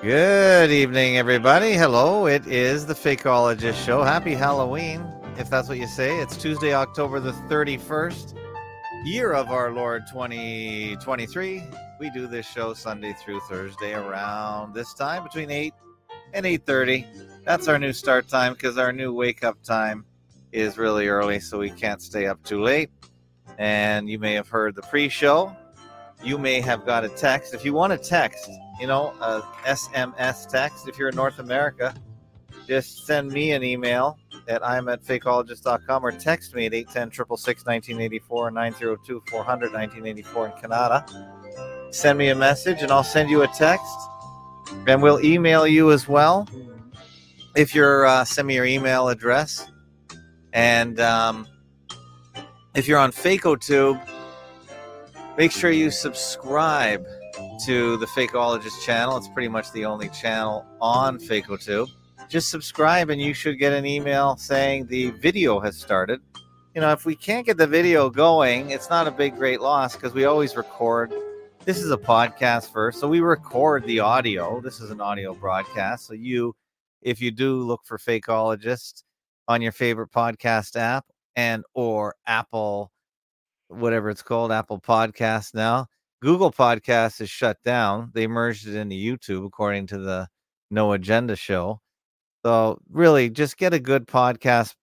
Good evening, everybody. Hello, it is the Fakeologist Show. Happy Halloween, if that's what you say. It's Tuesday, October the 31st, year of our Lord 2023. We do this show Sunday through Thursday around this time, between 8 and 8:30. That's our new start time because our new wake-up time is really early, so we can't stay up too late. And you may have heard the pre-show. You may have got a text. If you want to text, a SMS text, if you're in North America, just send me an email at I'm@fakeologist.com or text me at 810-666-1984 and 902-400-1984 in Canada. Send me a message and I'll send you a text. And we'll email you as well if you're send me your email address. And if you're on FakeoTube, make sure you subscribe to the Fakeologist channel. It's pretty much the only channel on FakeoTube. Just subscribe and you should get an email saying the video has started. If we can't get the video going, it's not a big, great loss because we always record. This is a podcast first, so we record the audio. This is an audio broadcast. So if you do look for Fakeologist on your favorite podcast app and or Apple, whatever it's called, Apple Podcasts now. Google Podcasts is shut down. They merged it into YouTube, according to the No Agenda show. So really, just get a good podcast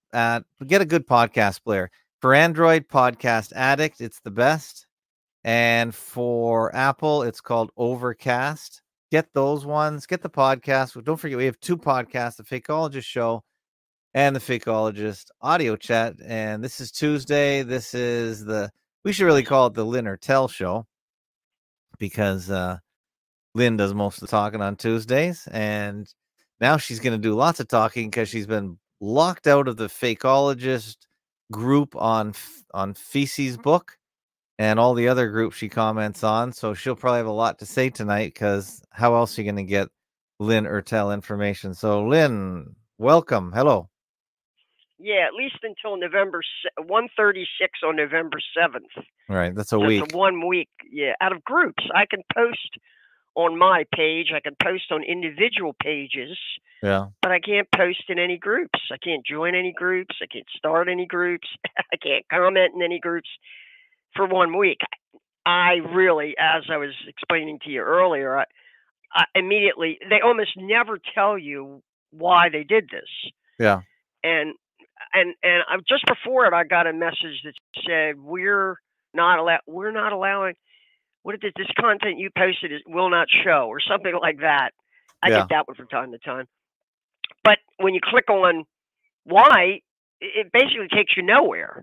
player. For Android, Podcast Addict, it's the best. And for Apple, it's called Overcast. Get those ones. Get the podcast. Don't forget, we have two podcasts, the Fakeologist Show and the Fakeologist Audio Chat. And this is Tuesday. This is we should really call it the Lynn Ertel Show because Lynn does most of the talking on Tuesdays. And now she's going to do lots of talking because she's been locked out of the Fakeologist group on Feces Book and all the other groups she comments on. So she'll probably have a lot to say tonight because how else are you going to get Lynn Ertel information? So Lynn, welcome. Hello. Yeah, at least until November 136 on November 7th. Right, that's a week. It's a 1 week. Yeah, out of groups. I can post on my page. I can post on individual pages. Yeah. But I can't post in any groups. I can't join any groups. I can't start any groups. I can't comment in any groups for 1 week. I really, as I was explaining to you earlier, I immediately, they almost never tell you why they did this. Yeah. And just before it, I got a message that said we're not allowing. What is this content you posted will not show or something like that. I get that one from time to time. But when you click on why, it basically takes you nowhere.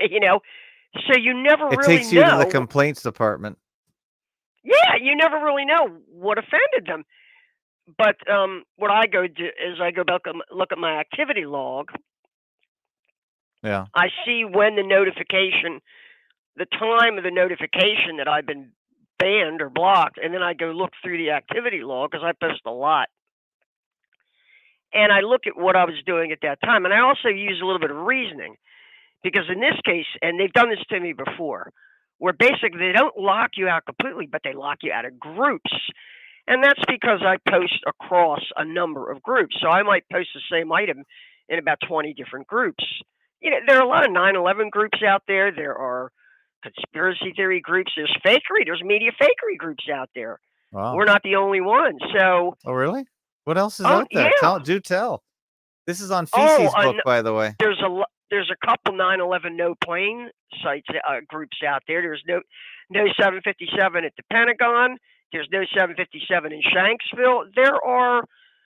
So you never really know. It takes you to the complaints department. Yeah, you never really know what offended them. But what I go do is I go back and look at my activity log. Yeah. I see when the time of the notification that I've been banned or blocked, and then I go look through the activity log because I post a lot. And I look at what I was doing at that time. And I also use a little bit of reasoning because in this case, and they've done this to me before, where basically they don't lock you out completely, but they lock you out of groups. And that's because I post across a number of groups. So I might post the same item in about 20 different groups. There are a lot of 9/11 groups out there. There are conspiracy theory groups. There's fakery. There's media fakery groups out there. Wow. We're not the only ones. So. Oh, really? What else is out there? Yeah. Tell. This is on Feces Book, by the way. There's a couple 9/11 no plane sites groups out there. There's no 757 at the Pentagon. There's no 757 in Shanksville. There are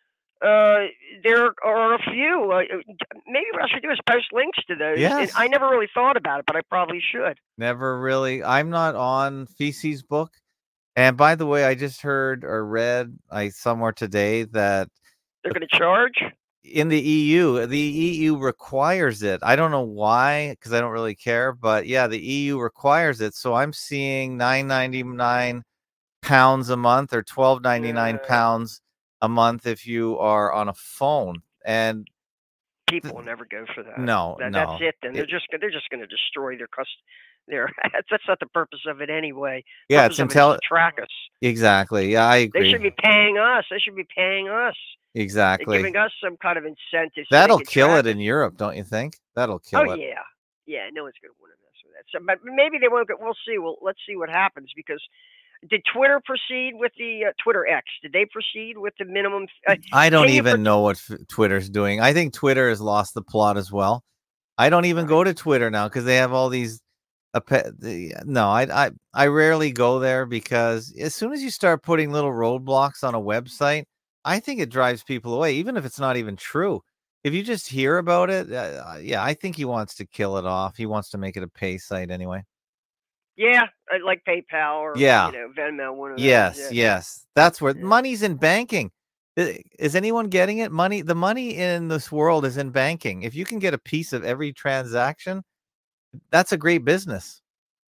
a few. Maybe what I should do is post links to those. Yes. And I never really thought about it, but I probably should. Never really. I'm not on Feces Book. And by the way, I just heard or read somewhere today that they're going to charge in the EU. The EU requires it. I don't know why, because I don't really care. But yeah, the EU requires it. So I'm seeing £9.99 a month or £12.99 a month if you are on a phone. And people will never go for that. No, That's it. Then they're just going to destroy there. That's not the purpose of it anyway. Yeah, it's Purpose of it is to track us. Exactly. Yeah, I They agree. should be paying us. They should be paying us. They're Exactly. giving us some kind of incentive so they That'll can kill track it us. in Europe, don't you think? That'll Oh kill it. yeah, yeah. No one's gonna want to mess with that. So, but maybe they won't. We'll see. Well, let's see what happens because did Twitter proceed with the Twitter X? Did they proceed with the minimum? I don't Can you even know what Twitter's doing. I think Twitter has lost the plot as well. I don't even go to Twitter now because they have all these. No, I rarely go there because as soon as you start putting little roadblocks on a website, I think it drives people away, even if it's not even true. If you just hear about it, yeah, I think he wants to kill it off. He wants to make it a pay site anyway. Yeah, like PayPal or Yeah. Venmo. One of those. Yes, yes. That's where Yeah. money's in banking. Is anyone getting it? The money in this world is in banking. If you can get a piece of every transaction, that's a great business.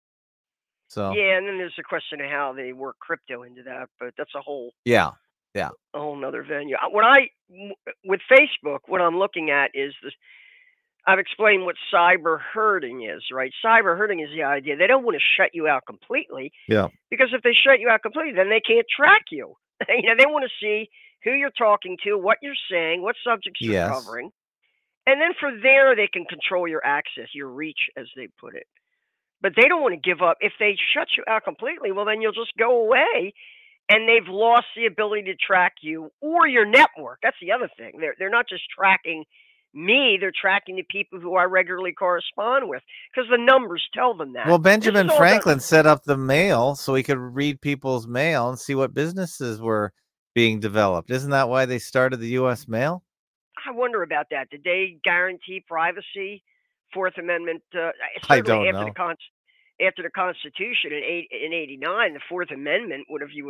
So yeah, and then there's a question of how they work crypto into that, but that's a whole yeah. a whole nother venue. With Facebook, what I'm looking at is this. I've explained what cyber herding is, right? Cyber herding is the idea they don't want to shut you out completely. Yeah. Because if they shut you out completely, then they can't track you. They want to see who you're talking to, what you're saying, what subjects you're Yes. covering. And then from there, they can control your access, your reach, as they put it. But they don't want to give up. If they shut you out completely, well, then you'll just go away and they've lost the ability to track you or your network. That's the other thing. They're not just tracking me, they're tracking the people who I regularly correspond with because the numbers tell them that. Well, Benjamin Franklin set up the mail so he could read people's mail and see what businesses were being developed. Isn't that why they started the U.S. mail? I wonder about that. Did they guarantee privacy? Fourth Amendment. I don't know. After the Constitution in '89, the Fourth Amendment would have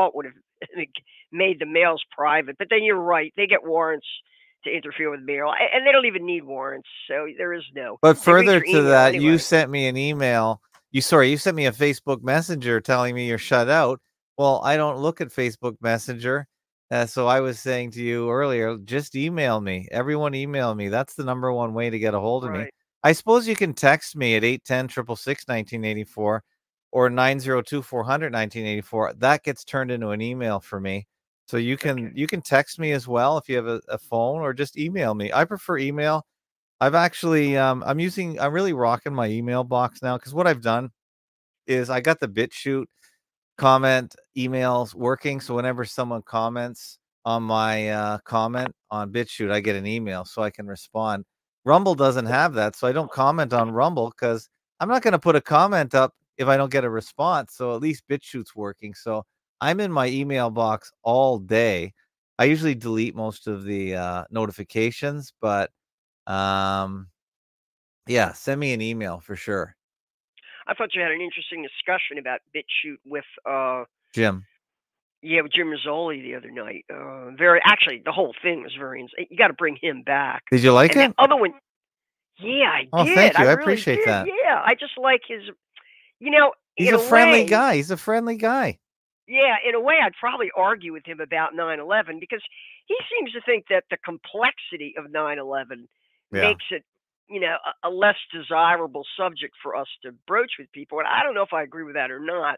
made the mails private. But then you're right; they get warrants to interfere with mail, and they don't even need warrants. So there is no. But further to that, anyway. You sent me an email. You sent me a Facebook Messenger telling me you're shut out. Well, I don't look at Facebook Messenger. So I was saying to you earlier, just email me. Everyone email me. That's the number one way to get a hold of me. I suppose you can text me at 810-666-1984 or 902-400-1984. That gets turned into an email for me. So you can text me as well if you have a phone, or just email me. I prefer email. I've actually I'm really rocking my email box now because what I've done is I got the BitChute comment emails working. So whenever someone comments on my comment on BitChute, I get an email so I can respond. Rumble doesn't have that, so I don't comment on Rumble because I'm not going to put a comment up if I don't get a response. So at least BitChute's working. So I'm in my email box all day. I usually delete most of the notifications, but yeah, send me an email for sure. I thought you had an interesting discussion about BitChute with Jim. Yeah, with Jim Rizzoli the other night. Actually, the whole thing was very. You got to bring him back. Did you like it? The other one, yeah, I did. Oh, thank you. I really appreciate did. that. Yeah, I just like his. He's a friendly guy. He's a friendly guy. Yeah, in a way, I'd probably argue with him about 9/11 because he seems to think that the complexity of 9/11 makes it, a less desirable subject for us to broach with people. And I don't know if I agree with that or not.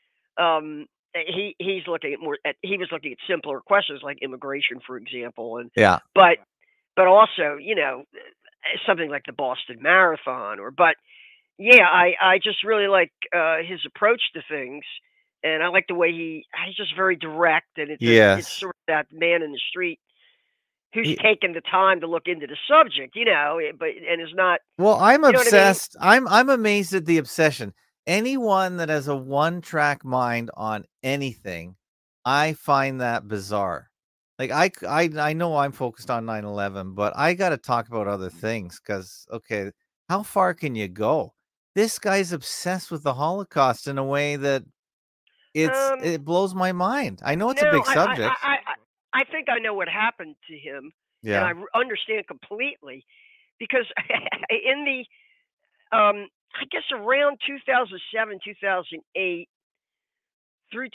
He was looking at simpler questions like immigration, for example, and yeah, but also something like the Boston Marathon, I just really like his approach to things, and I like the way he's just very direct, and it's sort of that man in the street who's taken the time to look into the subject, and is not. Well, I'm obsessed. I mean? I'm amazed at the obsession. Anyone that has a one-track mind on anything, I find that bizarre. Like I know I'm focused on 9/11, but I got to talk about other things because okay, how far can you go? This guy's obsessed with the Holocaust in a way that it blows my mind. I know it's a big subject. I think I know what happened to him, and I understand completely because in the I guess around 2007, 2008 through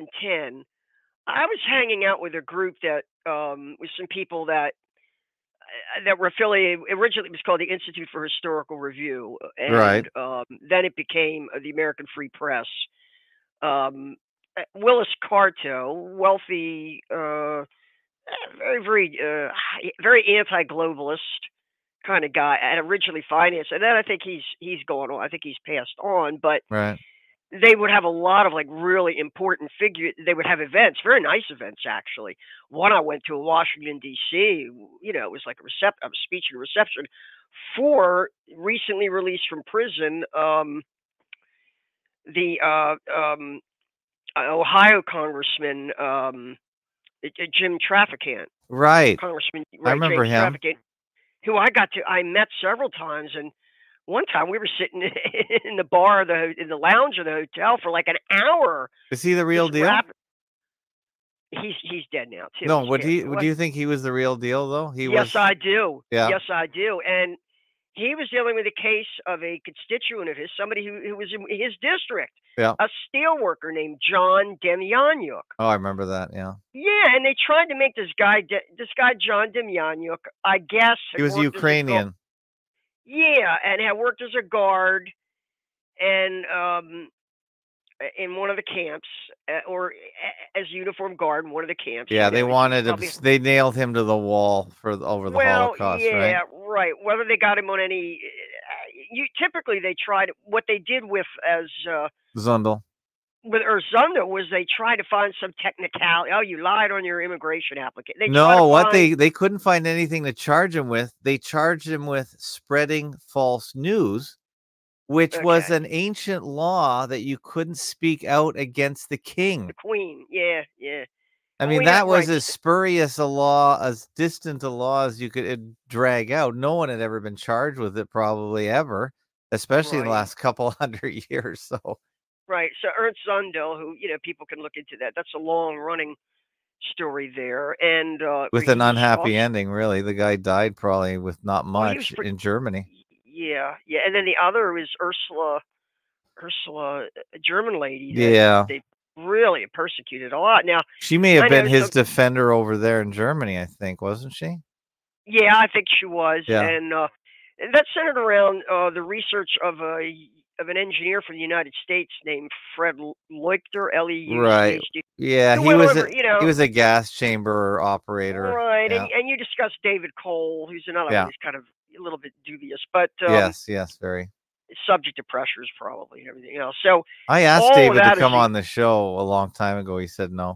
2010, I was hanging out with a group that with some people that that were affiliated. Originally, it was called the Institute for Historical Review, Right. and then it became the American Free Press. Willis Carto, wealthy, very, very, very anti-globalist kind of guy, and originally financed. And then I think he's gone on. I think he's passed on, but Right. they would have a lot of like really important figures. They would have events, very nice events actually. One I went to in Washington D.C. It was like a speech and reception for recently released from prison, the Ohio Congressman, Jim Traficant, Right. Congressman, I right, remember James him. Traficant, who I met several times, and one time we were sitting in the bar, in the lounge of the hotel for like an hour. Is he the real Just deal? He's dead now too. No, He's would passed do away. you think he was the real deal though? He Yes, was. I do. Yeah. Yes, I do. And he was dealing with a case of a constituent of his, somebody who was in his district, Yeah. a steel worker named John Demjanjuk. Oh, I remember that. Yeah. Yeah, and they tried to make this guy John Demjanjuk, I guess, He was Ukrainian. Yeah, and had worked as a guard, and in one of the camps, or as uniformed guard in one of the camps. Yeah, they wanted him. They nailed him to the wall over the Holocaust, yeah, right? Whether they got him on any, typically they tried. What they did with Zundel. With Zundel was they tried to find some technicality. Oh, you lied on your immigration application. They couldn't find anything to charge him with. They charged him with spreading false news, which was an ancient law that you couldn't speak out against the king. The queen, yeah. I mean, that was as spurious a law, as distant a law as you could drag out. No one had ever been charged with it, probably ever, especially in the last couple 100 years. So. Right. So Ernst Zundel, who, people can look into that. That's a long-running story there. And with an unhappy ending, really. The guy died probably with not much in Germany. Yeah. And then the other is Ursula, a German lady. Yeah. They really persecuted a lot. Now, she may have been his defender over there in Germany, I think, wasn't she? Yeah, I think she was. Yeah. And that centered around the research of an engineer from the United States named Fred Leuchter, Leuchter. Right. Yeah, he was a gas chamber operator. Right. Yeah. And you discussed David Cole, who's another one who's kind of a little bit dubious, but yes, very subject to pressures probably and everything else. So I asked David to come on the show a long time ago. He said no.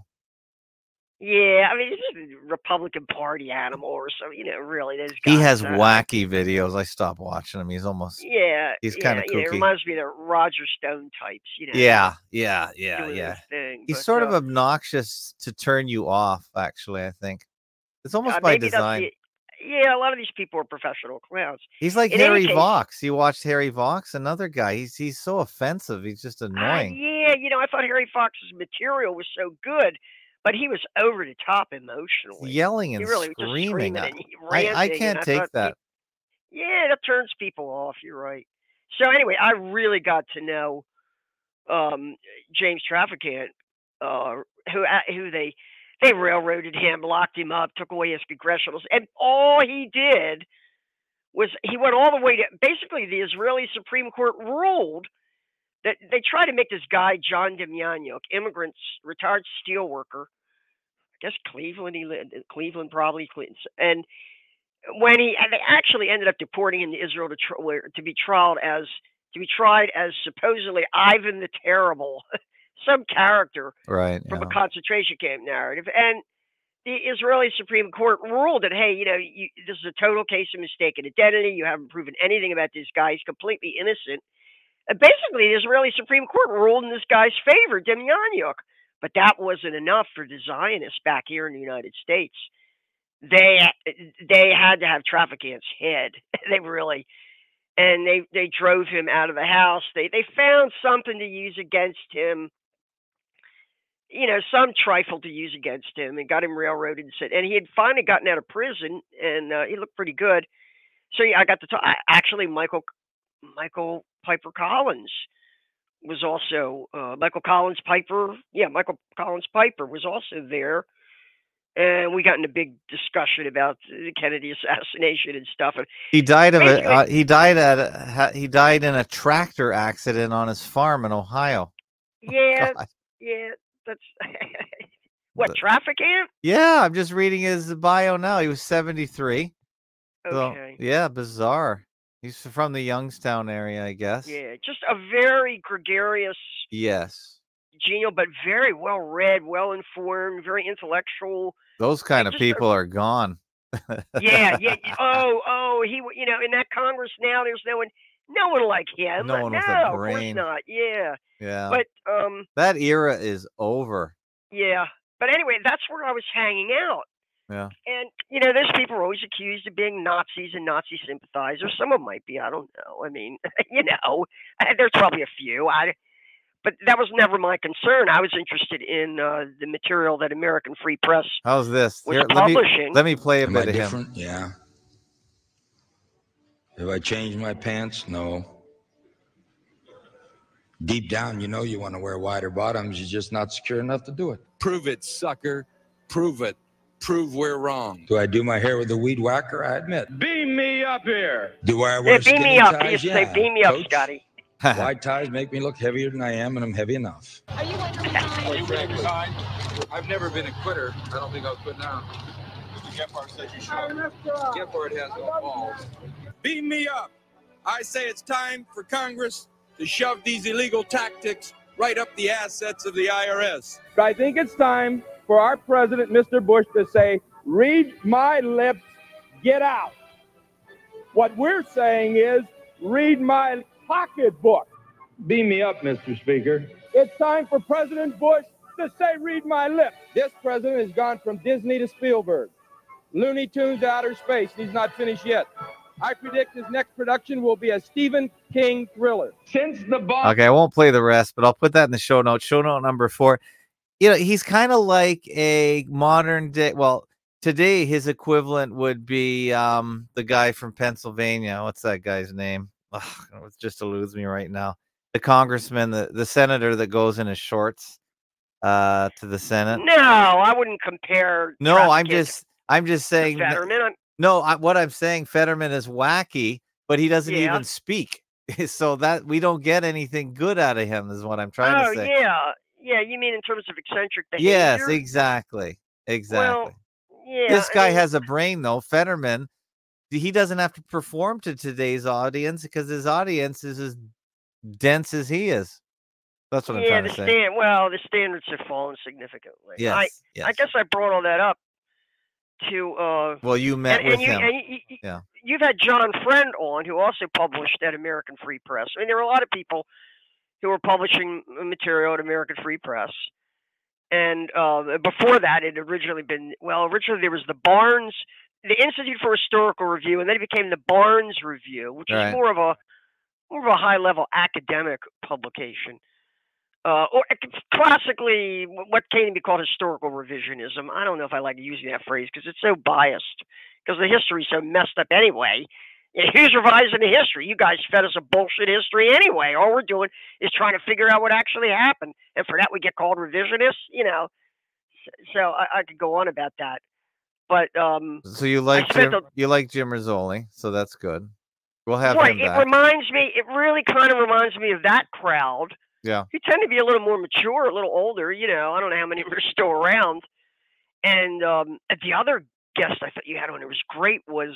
Yeah, I mean, he's a Republican Party animal or so, really. He has wacky videos. I stopped watching him. He's almost, he's kind of kooky. It reminds me of the Roger Stone types, Yeah. Thing, he's sort of obnoxious to turn you off, actually, I think. It's almost by design. A lot of these people are professional clowns. He's like Harry Vox. You watched Harry Vox? Another guy. He's so offensive. He's just annoying. I thought Harry Vox's material was so good. But he was over the top emotionally. Yelling and screaming. I can't take that. That turns people off. You're right. So anyway, I really got to know James Traficant, who they railroaded him, locked him up, took away his congressionals, and all he did was he went all the way to basically the Israeli Supreme Court ruled that they tried to make this guy John Demjanjuk, retired steel worker. I guess Cleveland. He lived in Cleveland, probably Cleveland. And they actually ended up deporting him to Israel to be tried as supposedly Ivan the Terrible, some character from a concentration camp narrative. And the Israeli Supreme Court ruled that, hey, this is a total case of mistaken identity. You haven't proven anything about this guy. He's completely innocent. And basically, the Israeli Supreme Court ruled in this guy's favor, Demjanjuk. But that wasn't enough for the Zionists back here in the United States. They had to have Traficant's head. They drove him out of the house. They found something to use against him, some trifle to use against him, and got him railroaded. And he had finally gotten out of prison, and he looked pretty good. So I got to talk. Actually, Michael Piper Collins was also Michael Collins Piper. Yeah, Michael Collins Piper was also there, and we got in a big discussion about the Kennedy assassination and stuff. And He died of basically, a. He died in a tractor accident on his farm in Ohio. yeah, God. yeah, that's what The- traffic ant. Yeah, I'm just reading his bio now. He was 73. So, Okay. yeah, bizarre. He's from the Youngstown area, I guess. Yeah, just a very gregarious, Yes. genial, but very well read, well informed, very intellectual. Those kind of just a- people are gone. Yeah. Oh, in that Congress now, there's no one like him. No one with a Of course brain. not. Yeah, Yeah. but That era is over. yeah. But anyway, that's where I was hanging out. Yeah. And those people are always accused of being Nazis and Nazi sympathizers. Some of them might be. I don't know. I mean, there's probably a few. But that was never my concern. I was interested in the material that American Free Press How's this? was Here, publishing. let me play a Am bit I of him. different? Yeah. Have I changed my pants? No. Deep down, you know you want to wear wider bottoms. You're just not secure enough to do it. Prove it, sucker. Prove it. Prove we're wrong. Do I do my hair with a weed whacker? I admit. Beam me up here. Do I Yeah, wear beam me skinny up. He ties? used to Yeah. say, beam me up, Coach, Scotty. Wide ties make me look heavier than I am, and I'm heavy enough. Are you ready to resign? I've never been a quitter. I don't think I'll quit now. Gephardt said you should. Gephardt has no balls. Beam me up. I say it's time for Congress to shove these illegal tactics right up the assets of the IRS. I think it's time for our president, Mr. Bush, to say, read my lips, get out. What we're saying is, read my pocketbook. Beam me up, Mr. Speaker. It's time for President Bush to say, read my lips. This president has gone from Disney to Spielberg. Looney Tunes to outer space. He's not finished yet. I predict his next production will be a Stephen King thriller. Since the bomb. Okay, I won't play the rest, but I'll put that in the show notes. Show note number 4. He's kind of like a modern day. Well, today his equivalent would be the guy from Pennsylvania. What's that guy's name? Ugh, it just eludes me right now. The congressman, the senator that goes in his shorts to the Senate. No, I wouldn't compare. No, traffic I'm just to saying. Fetterman. No, what I'm saying, Fetterman is wacky, but he doesn't Yeah. even speak. So that we don't get anything good out of him is what I'm trying to say. Yeah. You mean in terms of eccentric behavior? Yes, exactly. Well, yeah. This guy I mean, has a brain, though. Fetterman, he doesn't have to perform to today's audience because his audience is as dense as he is. That's what I'm trying to say. the standards have fallen significantly. Yes, I guess I brought all that up to. Well, you met with him. And you've had John Friend on, who also published at American Free Press. I mean, there were a lot of people who were publishing material at American Free Press. And before that, it had originally there was the Barnes, the Institute for Historical Review, and then it became the Barnes Review, which is more of a high-level academic publication. Or classically, what came to be called historical revisionism. I don't know if I like using that phrase because it's so biased, because the history's so messed up anyway. Who's revising the history? You guys fed us a bullshit history anyway. All we're doing is trying to figure out what actually happened, and for that we get called revisionists. So I could go on about that, but so you like Jim Rizzoli, so that's good. We'll have him back. It really kind of reminds me of that crowd. Yeah. Who tend to be a little more mature, a little older. I don't know how many are still around. And the other guest I thought you had on, it was great, was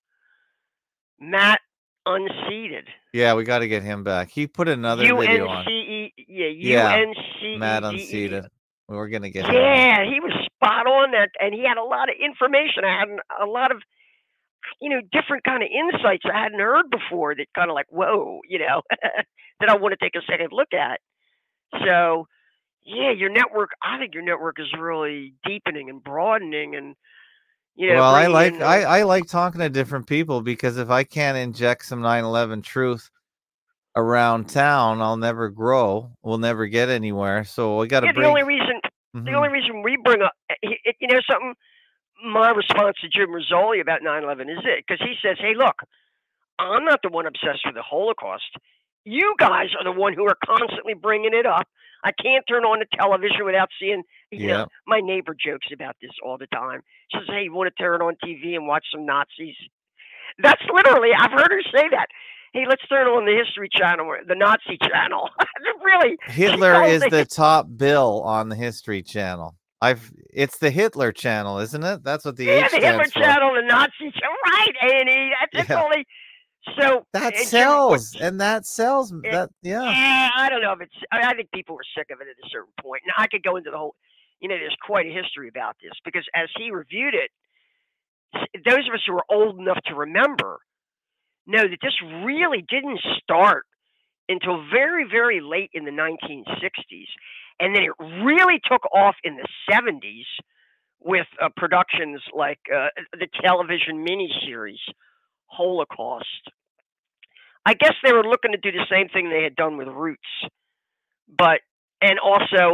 Matt Unseated. Yeah, we got to get him back. He put another video on. UNCE. Matt Unseated. We're going to get him. Yeah, he was spot on that, and he had a lot of information. I had a lot of different kind of insights I hadn't heard before that kind of like, whoa, that I want to take a second look at. So, yeah, I think your network is really deepening and broadening, and well, I like talking to different people, because if I can't inject some 9/11 truth around town, I'll never grow. We'll never get anywhere. So we got to bring. The only reason we bring up, something. My response to Jim Rizzoli about 9/11 is it, because he says, "Hey, look, I'm not the one obsessed with the Holocaust. You guys are the one who are constantly bringing it up. I can't turn on the television without seeing. You Yeah. know, my neighbor jokes about this all the time. She says, "Hey, you want to turn on TV and watch some Nazis?" That's literally, I've heard her say that. Hey, let's turn on the History Channel, or the Nazi Channel. Really, she Hitler calls is it- the top bill on the History Channel. It's the Hitler Channel, isn't it? That's what the yeah, H the Hitler stands for. Channel, the Nazi Channel, right? A&E. That's Yeah. only so That and sells, Jim- and that sells. That Yeah, I don't know if it's. I think people were sick of it at a certain point. Now I could go into the whole. You know, there's quite a history about this because as he reviewed it, those of us who are old enough to remember know that this really didn't start until very, very late in the 1960s, and then it really took off in the 70s with productions like the television miniseries Holocaust. I guess they were looking to do the same thing they had done with Roots, and also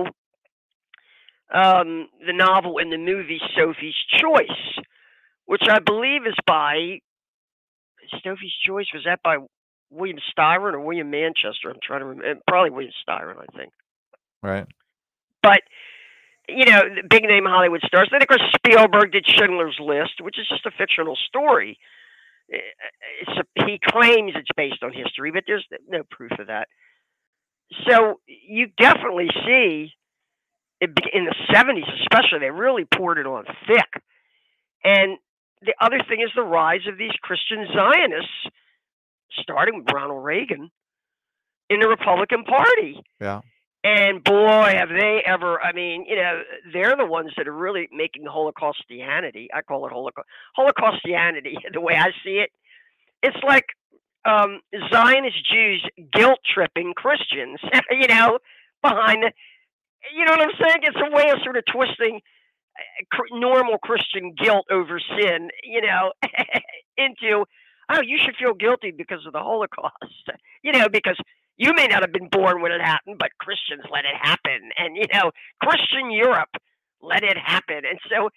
the novel and the movie Sophie's Choice, which I believe is by Sophie's Choice. Was that by William Styron or William Manchester? I'm trying to remember. Probably William Styron, I think. right. But you know, the big name Hollywood stars. Then of course Spielberg did Schindler's List, which is just a fictional story. He claims it's based on history, but there's no proof of that. So you definitely see in the 70s, especially, they really poured it on thick. And the other thing is the rise of these Christian Zionists, starting with Ronald Reagan, in the Republican Party. Yeah. And boy, have they ever, I mean, you know, they're the ones that are really making the Holocaustianity. I call it Holocaustianity, the way I see it. It's like Zionist Jews guilt-tripping Christians, you know, behind the, you know what I'm saying? It's a way of sort of twisting normal Christian guilt over sin, you know, into, oh, you should feel guilty because of the Holocaust, you know, because you may not have been born when it happened, but Christians let it happen. And, you know, Christian Europe let it happen. And so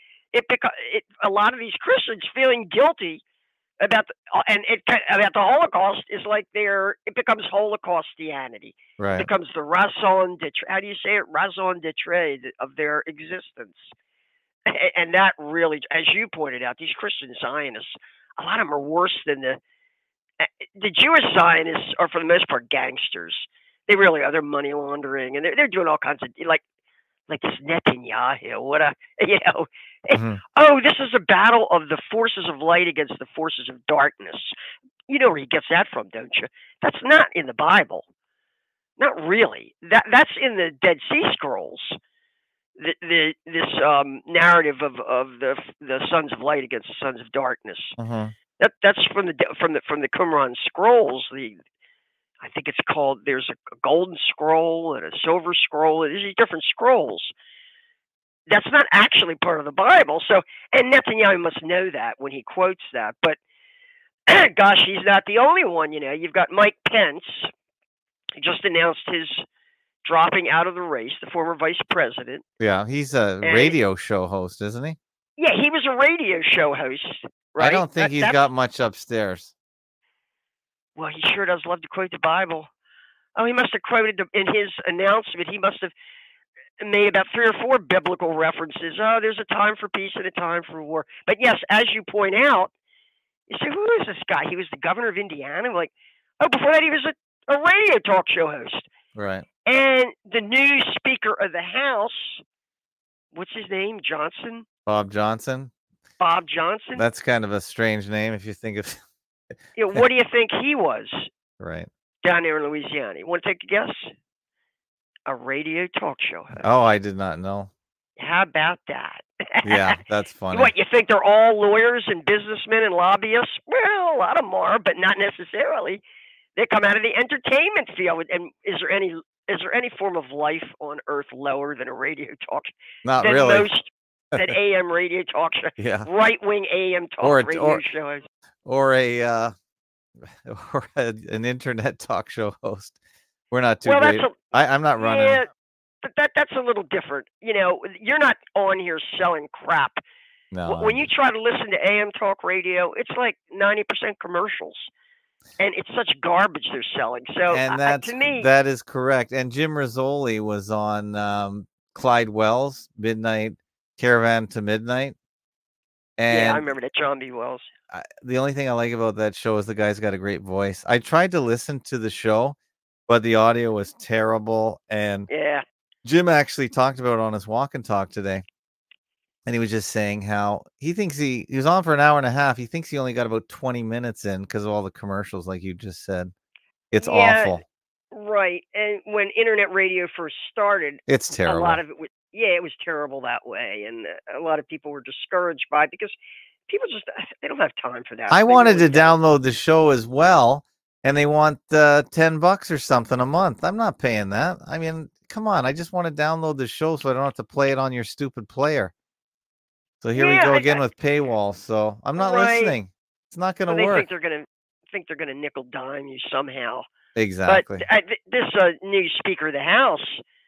a lot of these Christians feeling guilty about about the Holocaust is like it becomes Holocaustianity. Right. It becomes the raison d'etre. How do you say it? Raison d'etre of their existence. And that really, as you pointed out, these Christian Zionists, a lot of them are worse than the Jewish Zionists are, for the most part, gangsters. They really are. They're money laundering, and they're doing all kinds of like this Netanyahu. What a, you know. Mm-hmm. Oh, this is a battle of the forces of light against the forces of darkness. You know where he gets that from, don't you? That's not in the Bible. Not really. That's in the Dead Sea Scrolls. This narrative of the sons of light against the sons of darkness. Mm-hmm. That's from the Qumran scrolls. I think it's called. There's a golden scroll and a silver scroll. There's these different scrolls. That's not actually part of the Bible. So, and Netanyahu must know that when he quotes that. But gosh, he's not the only one. You know, you've got Mike Pence. He just announced his dropping out of the race, the former vice president. Yeah, he's a radio show host, isn't he? Yeah, he was a radio show host. Right? I don't think he's got much upstairs. Well, he sure does love to quote the Bible. Oh, he must have quoted in his announcement. He must have made about 3 or 4 biblical references. Oh, there's a time for peace and a time for war. But yes, as you point out, you say, who is this guy? He was the governor of Indiana. Like, oh, before that, he was a radio talk show host. Right. And the new Speaker of the House, what's his name? Johnson? Bob Johnson. Bob Johnson. That's kind of a strange name if you think of. You know, what do you think he was? Right. Down there in Louisiana. You want to take a guess? A radio talk show host. Oh, I did not know. How about that? Yeah, that's funny. What, you think they're all lawyers and businessmen and lobbyists? Well, a lot of them are, but not necessarily. They come out of the entertainment field. And is there any form of life on earth lower than a radio talk? Not than really. Most that AM radio talk show. Yeah. Right wing AM talk radio shows. Or an internet talk show host. We're not too well, great. I'm not running. Yeah, but that's a little different. You know, you're not on here selling crap. No. When you try to listen to AM talk radio, it's like 90% commercials. And it's such garbage they're selling. So And to me, that is correct. And Jim Rizzoli was on Clyde Wells, Midnight Caravan to Midnight. And yeah, I remember that, John B. Wells. The only thing I like about that show is the guy's got a great voice. I tried to listen to the show, but the audio was terrible. And Yeah. Jim actually talked about it on his walk and talk today. And he was just saying how he thinks he was on for an hour and a half. He thinks he only got about 20 minutes in because of all the commercials, like you just said. It's awful. Right. And when internet radio first started, it's terrible. A lot of it was, it was terrible that way. And a lot of people were discouraged by it because people just, they don't have time for that. I wanted to download the show as well, and they want $10 or something a month. I'm not paying that. I mean, come on. I just want to download the show so I don't have to play it on your stupid player. So here we go again with paywall. So I'm not listening. It's not going to work. Think they're going to nickel dime you somehow. Exactly. But this new Speaker of the House,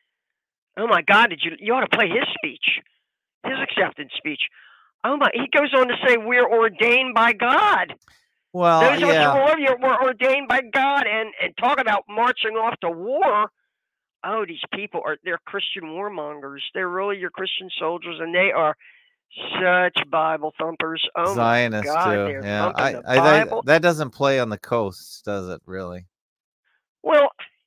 oh my God, you ought to play his speech, his acceptance speech. Oh my, he goes on to say we're ordained by God. Well, those of you were ordained by God, and talk about marching off to war. Oh, these people they're Christian warmongers. They're really your Christian soldiers, and they are such Bible thumpers. Oh Zionists my God, too. they're thumping the Bible. That doesn't play on the coasts, does it? Really? Well,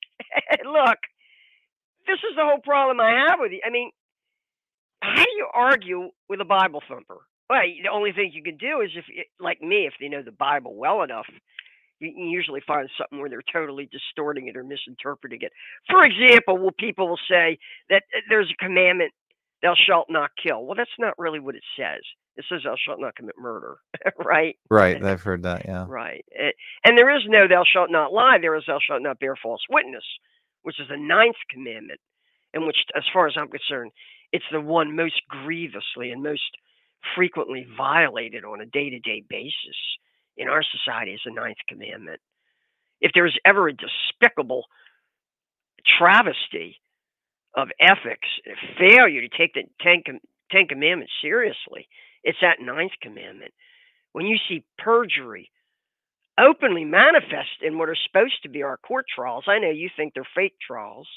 look, this is the whole problem I have with you. I mean, how do you argue with a Bible thumper? Well, the only thing you can do is like me, if they know the Bible well enough, you can usually find something where they're totally distorting it or misinterpreting it. For example, people will say that there's a commandment, thou shalt not kill. Well, that's not really what it says. It says thou shalt not commit murder, right? Right, I've heard that, yeah. Right. And there is no thou shalt not lie. There is thou shalt not bear false witness, which is the 9th commandment, and which, as far as I'm concerned, it's the one most grievously and most frequently violated on a day-to-day basis in our society is the 9th commandment. If there is ever a despicable travesty of ethics, a failure to take the Ten Commandments seriously, it's that 9th commandment. When you see perjury openly manifest in what are supposed to be our court trials, I know you think they're fake trials.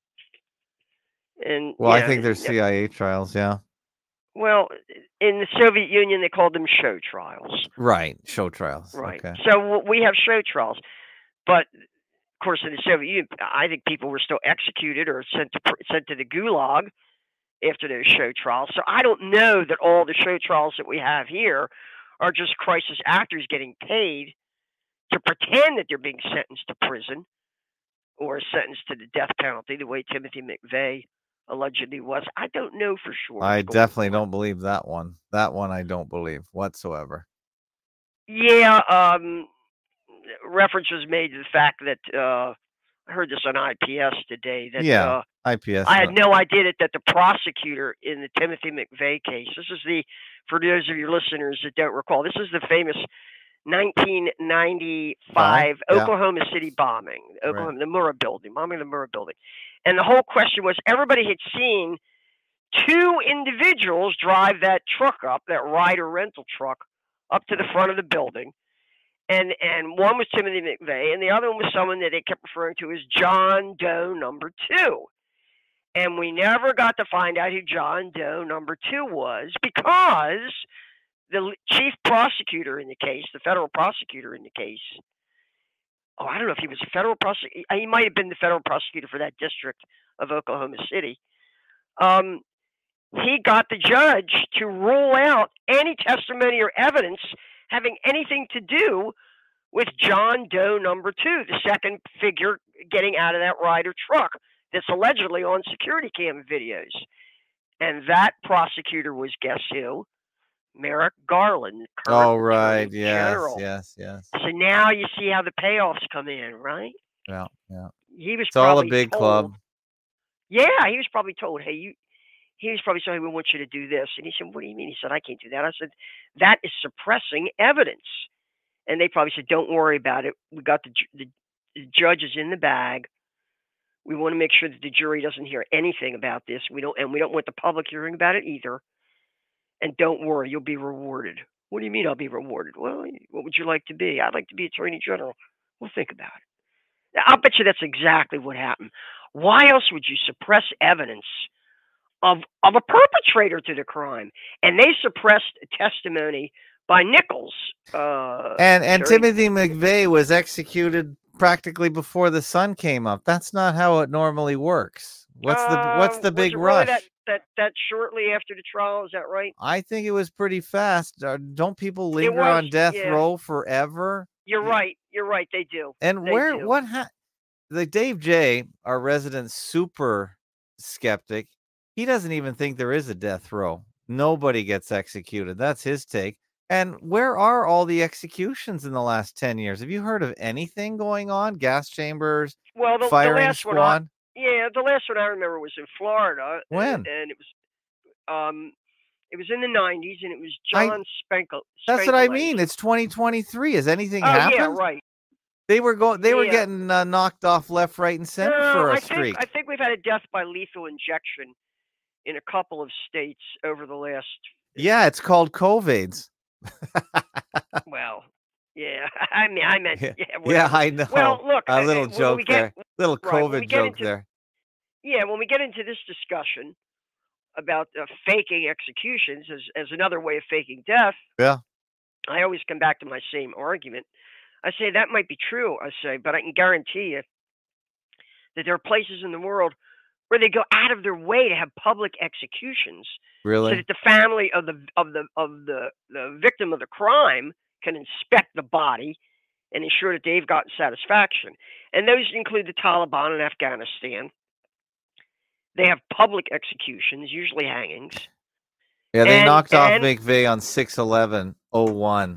And well, I think they're CIA trials, yeah. Well, in the Soviet Union, they called them show trials. Right, show trials. Right. Okay. So we have show trials. But, of course, in the Soviet Union, I think people were still executed or sent to the Gulag after those show trials. So I don't know that all the show trials that we have here are just crisis actors getting paid to pretend that they're being sentenced to prison or sentenced to the death penalty, the way Timothy McVeigh allegedly was. I don't know for sure. I definitely don't believe that one. That one I don't believe whatsoever. Yeah, reference was made to the fact that I heard this on IPS today. That IPS. I had no idea that the prosecutor in the Timothy McVeigh case. This is for those of your listeners that don't recall, this is the famous 1995 Oklahoma City bombing, the Murrah building, bombing the Murrah building. And the whole question was, everybody had seen 2 individuals drive that truck up, that Ryder rental truck, up to the front of the building. And one was Timothy McVeigh, and the other one was someone that they kept referring to as John Doe number 2. And we never got to find out who John Doe number 2 was, because the chief prosecutor in the case, the federal prosecutor in the case, I don't know if he was a federal prosecutor. He might have been the federal prosecutor for that district of Oklahoma City. He got the judge to rule out any testimony or evidence having anything to do with John Doe number 2, the second figure getting out of that Ryder truck that's allegedly on security cam videos. And that prosecutor was, guess who? Merrick Garland. Oh, right. General. Yes. So now you see how the payoffs come in, right? Yeah. It's all a big club. Yeah, he was probably told, hey, he was probably saying, we want you to do this. And he said, what do you mean? He said, I can't do that. I said, that is suppressing evidence. And they probably said, don't worry about it. We got the judges in the bag. We want to make sure that the jury doesn't hear anything about this. We don't want the public hearing about it either. And don't worry, you'll be rewarded. What do you mean I'll be rewarded? Well, what would you like to be? I'd like to be Attorney General. Well, think about it. I'll bet you that's exactly what happened. Why else would you suppress evidence of a perpetrator to the crime? And they suppressed testimony by Nichols. And Timothy McVeigh was executed practically before the sun came up. That's not how it normally works. What's the big rush? Really that shortly after the trial, is that right? I think it was pretty fast. Don't people linger on death row forever? You're right. They do. And like Dave J, our resident super skeptic, he doesn't even think there is a death row. Nobody gets executed. That's his take. And where are all the executions in the last 10 years? Have you heard of anything going on? Gas chambers, firing squad? The last one I remember was in Florida. When? And it was in the 90s, and it was John Spenkel. That's what I mean. It's 2023. Has anything happened? Yeah, right. They were getting knocked off left, right, and center for a streak. I think we've had a death by lethal injection in a couple of states over the last. Yeah, it's called COVIDs. Well, yeah, I meant. Yeah, I know. Well, look, a little joke there, little COVID joke there. Yeah, when we get into this discussion about faking executions as another way of faking death, yeah, I always come back to my same argument. I say that might be true. I say, but I can guarantee you that there are places in the world where they go out of their way to have public executions, really, so that the family of the victim of the crime can inspect the body and ensure that they've gotten satisfaction. And those include the Taliban in Afghanistan. They have public executions, usually hangings. Yeah, they knocked off McVeigh on 6/11/01.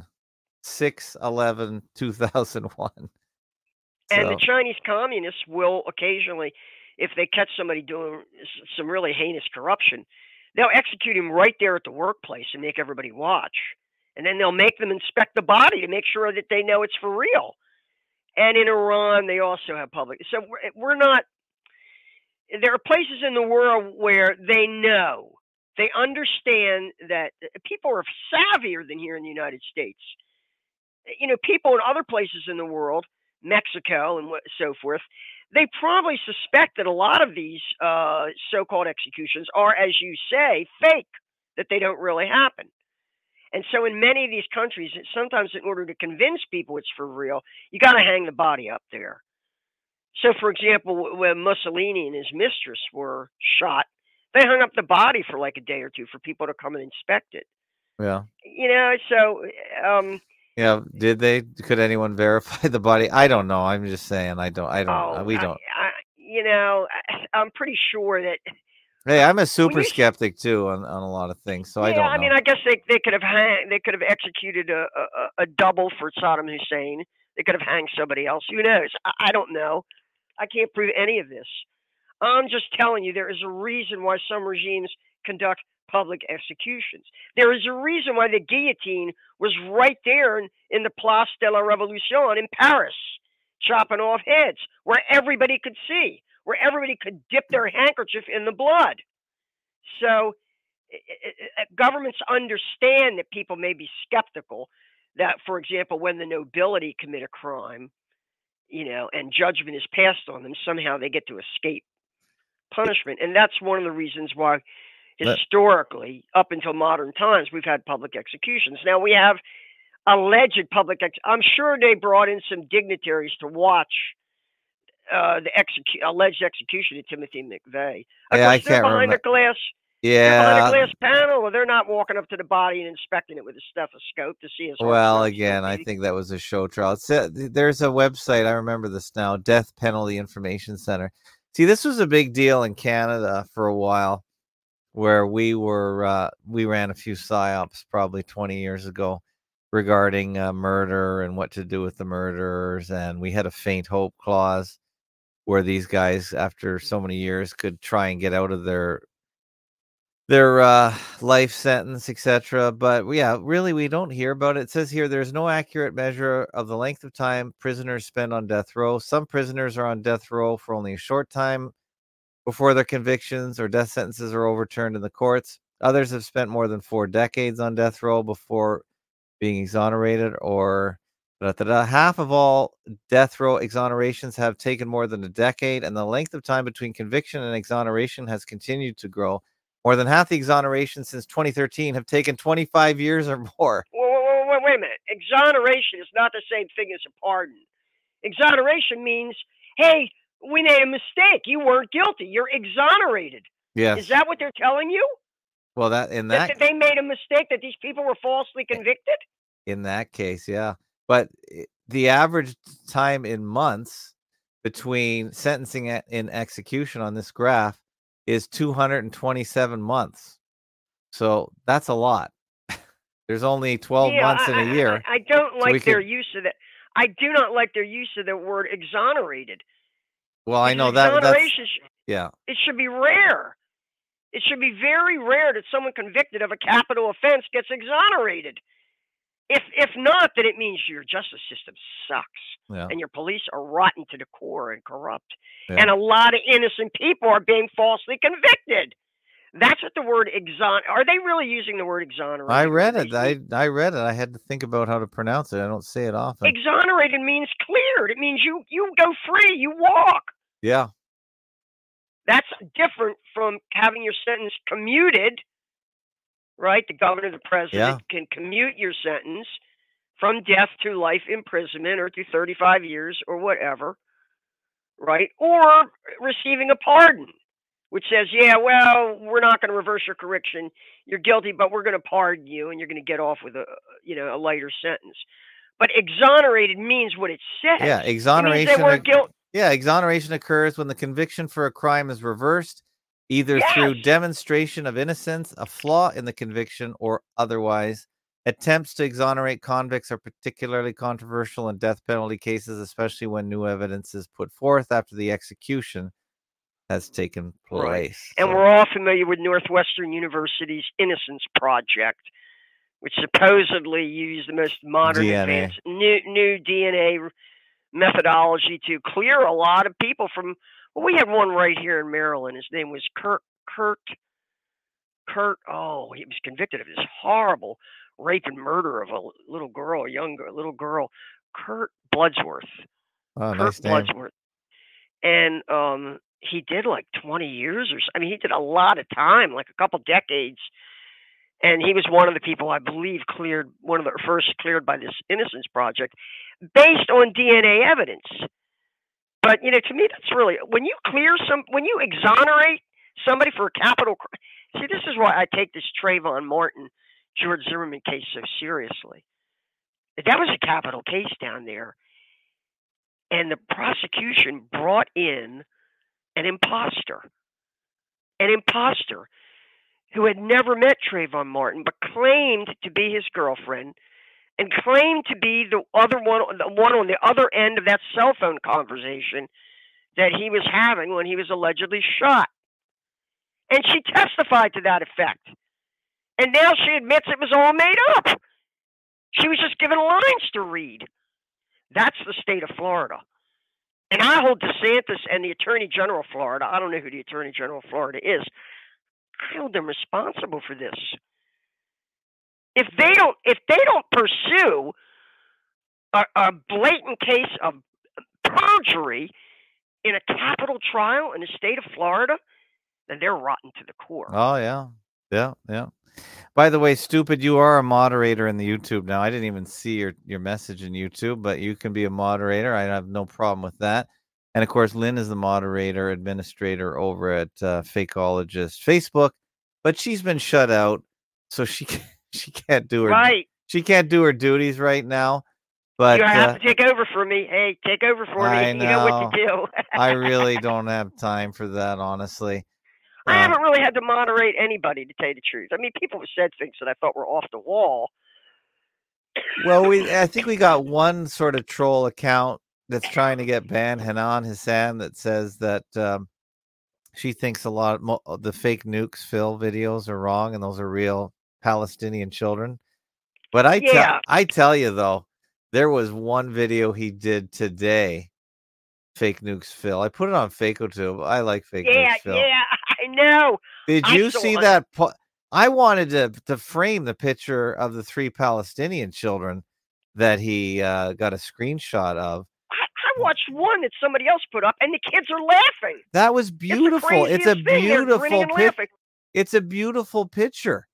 6/11/2001. And the Chinese communists will occasionally, if they catch somebody doing some really heinous corruption, they'll execute him right there at the workplace and make everybody watch. And then they'll make them inspect the body to make sure that they know it's for real. And in Iran, they also have public. So we're not. There are places in the world where they know, they understand that people are savvier than here in the United States. You know, people in other places in the world, Mexico and so forth, they probably suspect that a lot of these so-called executions are, as you say, fake, that they don't really happen. And so in many of these countries, sometimes in order to convince people it's for real, you got to hang the body up there. So, for example, when Mussolini and his mistress were shot, they hung up the body for like a day or two for people to come and inspect it. Yeah. You know, so... yeah, did they? Could anyone verify the body? I don't know. I'm just saying. We don't. You know, I'm pretty sure that. Hey, I'm a super skeptic too on a lot of things, so I don't know. I mean, I guess they could have executed a double for Saddam Hussein. They could have hanged somebody else. Who knows? I don't know. I can't prove any of this. I'm just telling you, there is a reason why some regimes conduct public executions. There is a reason why the guillotine was right there in the Place de la Révolution in Paris, chopping off heads, where everybody could see, where everybody could dip their handkerchief in the blood. So governments understand that people may be skeptical that, for example, when the nobility commit a crime, you know, and judgment is passed on them, somehow they get to escape punishment. And that's one of the reasons why historically, up until modern times, we've had public executions. Now we have alleged public. I'm sure they brought in some dignitaries to watch the alleged execution of Timothy McVeigh. Of course, I can't behind remember. The glass. Yeah, behind a glass panel, or they're not walking up to the body and inspecting it with a stethoscope to see his heart. Well, again, I think that was a show trial. There's a website, I remember this now, Death Penalty Information Center. See, this was a big deal in Canada for a while, where we ran a few psyops probably 20 years ago regarding murder and what to do with the murderers, and we had a faint hope clause where these guys, after so many years, could try and get out of their life sentence, etc. But yeah, really, we don't hear about it. It says here there's no accurate measure of the length of time prisoners spend on death row. Some prisoners are on death row for only a short time before their convictions or death sentences are overturned in the courts. Others have spent more than 4 decades on death row before being exonerated, or Half of all death row exonerations have taken more than a decade, and the length of time between conviction and exoneration has continued to grow. More than half the exonerations since 2013 have taken 25 years or more. Wait a minute. Exoneration is not the same thing as a pardon. Exoneration means, hey, we made a mistake. You weren't guilty. You're exonerated. Yes. Is that what they're telling you? Well, that they made a mistake, that these people were falsely convicted? In that case, yeah. But the average time in months between sentencing and execution on this graph is 227 months. So that's a lot. There's only 12 months in a year. I don't like their use of that. I do not like their use of the word exonerated. Well, I know that's yeah. It should be rare. It should be very rare that someone convicted of a capital offense gets exonerated. If not, then it means your justice system sucks, and your police are rotten to the core and corrupt, and a lot of innocent people are being falsely convicted. That's what the word are they really using the word exonerated? I read it. I read it. I had to think about how to pronounce it. I don't say it often. Exonerated means cleared. It means you go free. You walk. Yeah. That's different from having your sentence commuted, right? The governor, the president can commute your sentence from death to life imprisonment or to 35 years or whatever, right? Or receiving a pardon, which says, yeah, well, we're not going to reverse your conviction. You're guilty, but we're going to pardon you, and you're going to get off with a lighter sentence. But exonerated means what it says. Yeah, exoneration. Exoneration occurs when the conviction for a crime is reversed, either through demonstration of innocence, a flaw in the conviction, or otherwise. Attempts to exonerate convicts are particularly controversial in death penalty cases, especially when new evidence is put forth after the execution has taken place. Right. And we're all familiar with Northwestern University's Innocence Project, which supposedly used the most modern, advanced, new DNA methodology to clear a lot of people from. Well, we had one right here in Maryland. His name was Kurt. Oh, he was convicted of this horrible rape and murder of a little girl, little girl, Kurt Bloodsworth. Oh, nice name. Bloodsworth. And he did like 20 years or so. I mean, he did a lot of time, like a couple decades. And he was one of the people, I believe, one of the first cleared by this Innocence Project based on DNA evidence. But, to me, that's really, when you exonerate somebody for a capital crime. See, this is why I take this Trayvon Martin, George Zimmerman case so seriously. That was a capital case down there. And the prosecution brought in an imposter who had never met Trayvon Martin, but claimed to be his girlfriend and claimed to be the one on the other end of that cell phone conversation that he was having when he was allegedly shot. And she testified to that effect. And now she admits it was all made up. She was just given lines to read. That's the state of Florida. And I hold DeSantis and the Attorney General of Florida. I don't know who the Attorney General of Florida is. I hold them responsible for this. If they don't pursue a blatant case of perjury in a capital trial in the state of Florida, then they're rotten to the core. Oh yeah. By the way, Stupid, you are a moderator in the YouTube now. I didn't even see your message in YouTube, but you can be a moderator. I have no problem with that. And of course, Lynn is the moderator, administrator over at Fakeologist Facebook, but she's been shut out, so she can't do her duties right now. But you have to take over for me. Hey, take over for me. You know what to do. I really don't have time for that, honestly. I haven't really had to moderate anybody, to tell you the truth. I mean, people have said things that I thought were off the wall. Well, I think we got one sort of troll account that's trying to get banned, Hanan Hassan, that says that she thinks a lot of the fake nukes Phil videos are wrong, and those are real Palestinian children. But I tell you, though, there was one video he did today, Fake Nukes Phil. I put it on FakeOTube. I like Fake Nukes Phil. Yeah, I know. Did you see that? I wanted to frame the picture of the 3 Palestinian children that he got a screenshot of. I watched one that somebody else put up, and the kids are laughing. That was beautiful. It's a beautiful picture. It's a beautiful picture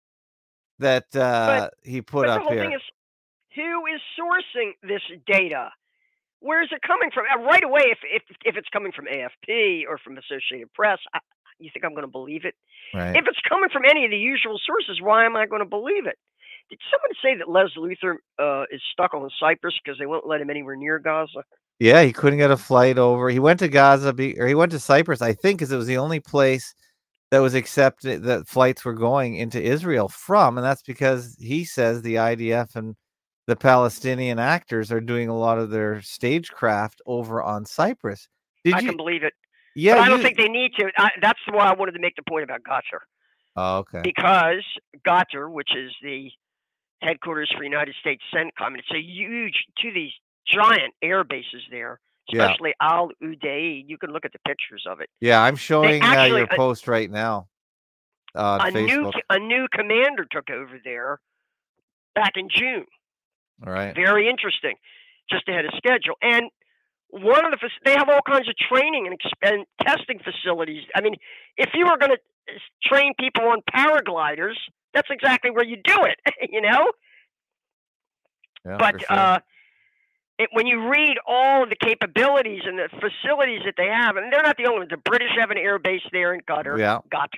that he put up the whole here. Thing is, who is sourcing this data? Where is it coming from? Right away, if it's coming from AFP or from Associated Press, you think I'm going to believe it? Right. If it's coming from any of the usual sources, why am I going to believe it? Did someone say that Les Luthor is stuck on Cyprus because they won't let him anywhere near Gaza? Yeah, he couldn't get a flight over. He went to Gaza, or he went to Cyprus, I think, because it was the only place that was accepted that flights were going into Israel from, and that's because he says the IDF and the Palestinian actors are doing a lot of their stagecraft over on Cyprus. I can believe it. Yeah, but I don't think they need to. That's why I wanted to make the point about Qatar. Oh, okay. Because Qatar, which is the headquarters for United States CENTCOM, it's a huge, to these giant air bases there, especially Al Udeid. You can look at the pictures of it. Yeah, I'm showing your post right now on Facebook. A new commander took over there back in June. All right. Very interesting. Just ahead of schedule. And they have all kinds of training and testing facilities. I mean, if you were going to train people on paragliders, that's exactly where you do it, you know? Yeah, but when you read all of the capabilities and the facilities that they have, and they're not the only ones. The British have an air base there in Qatar. Yeah.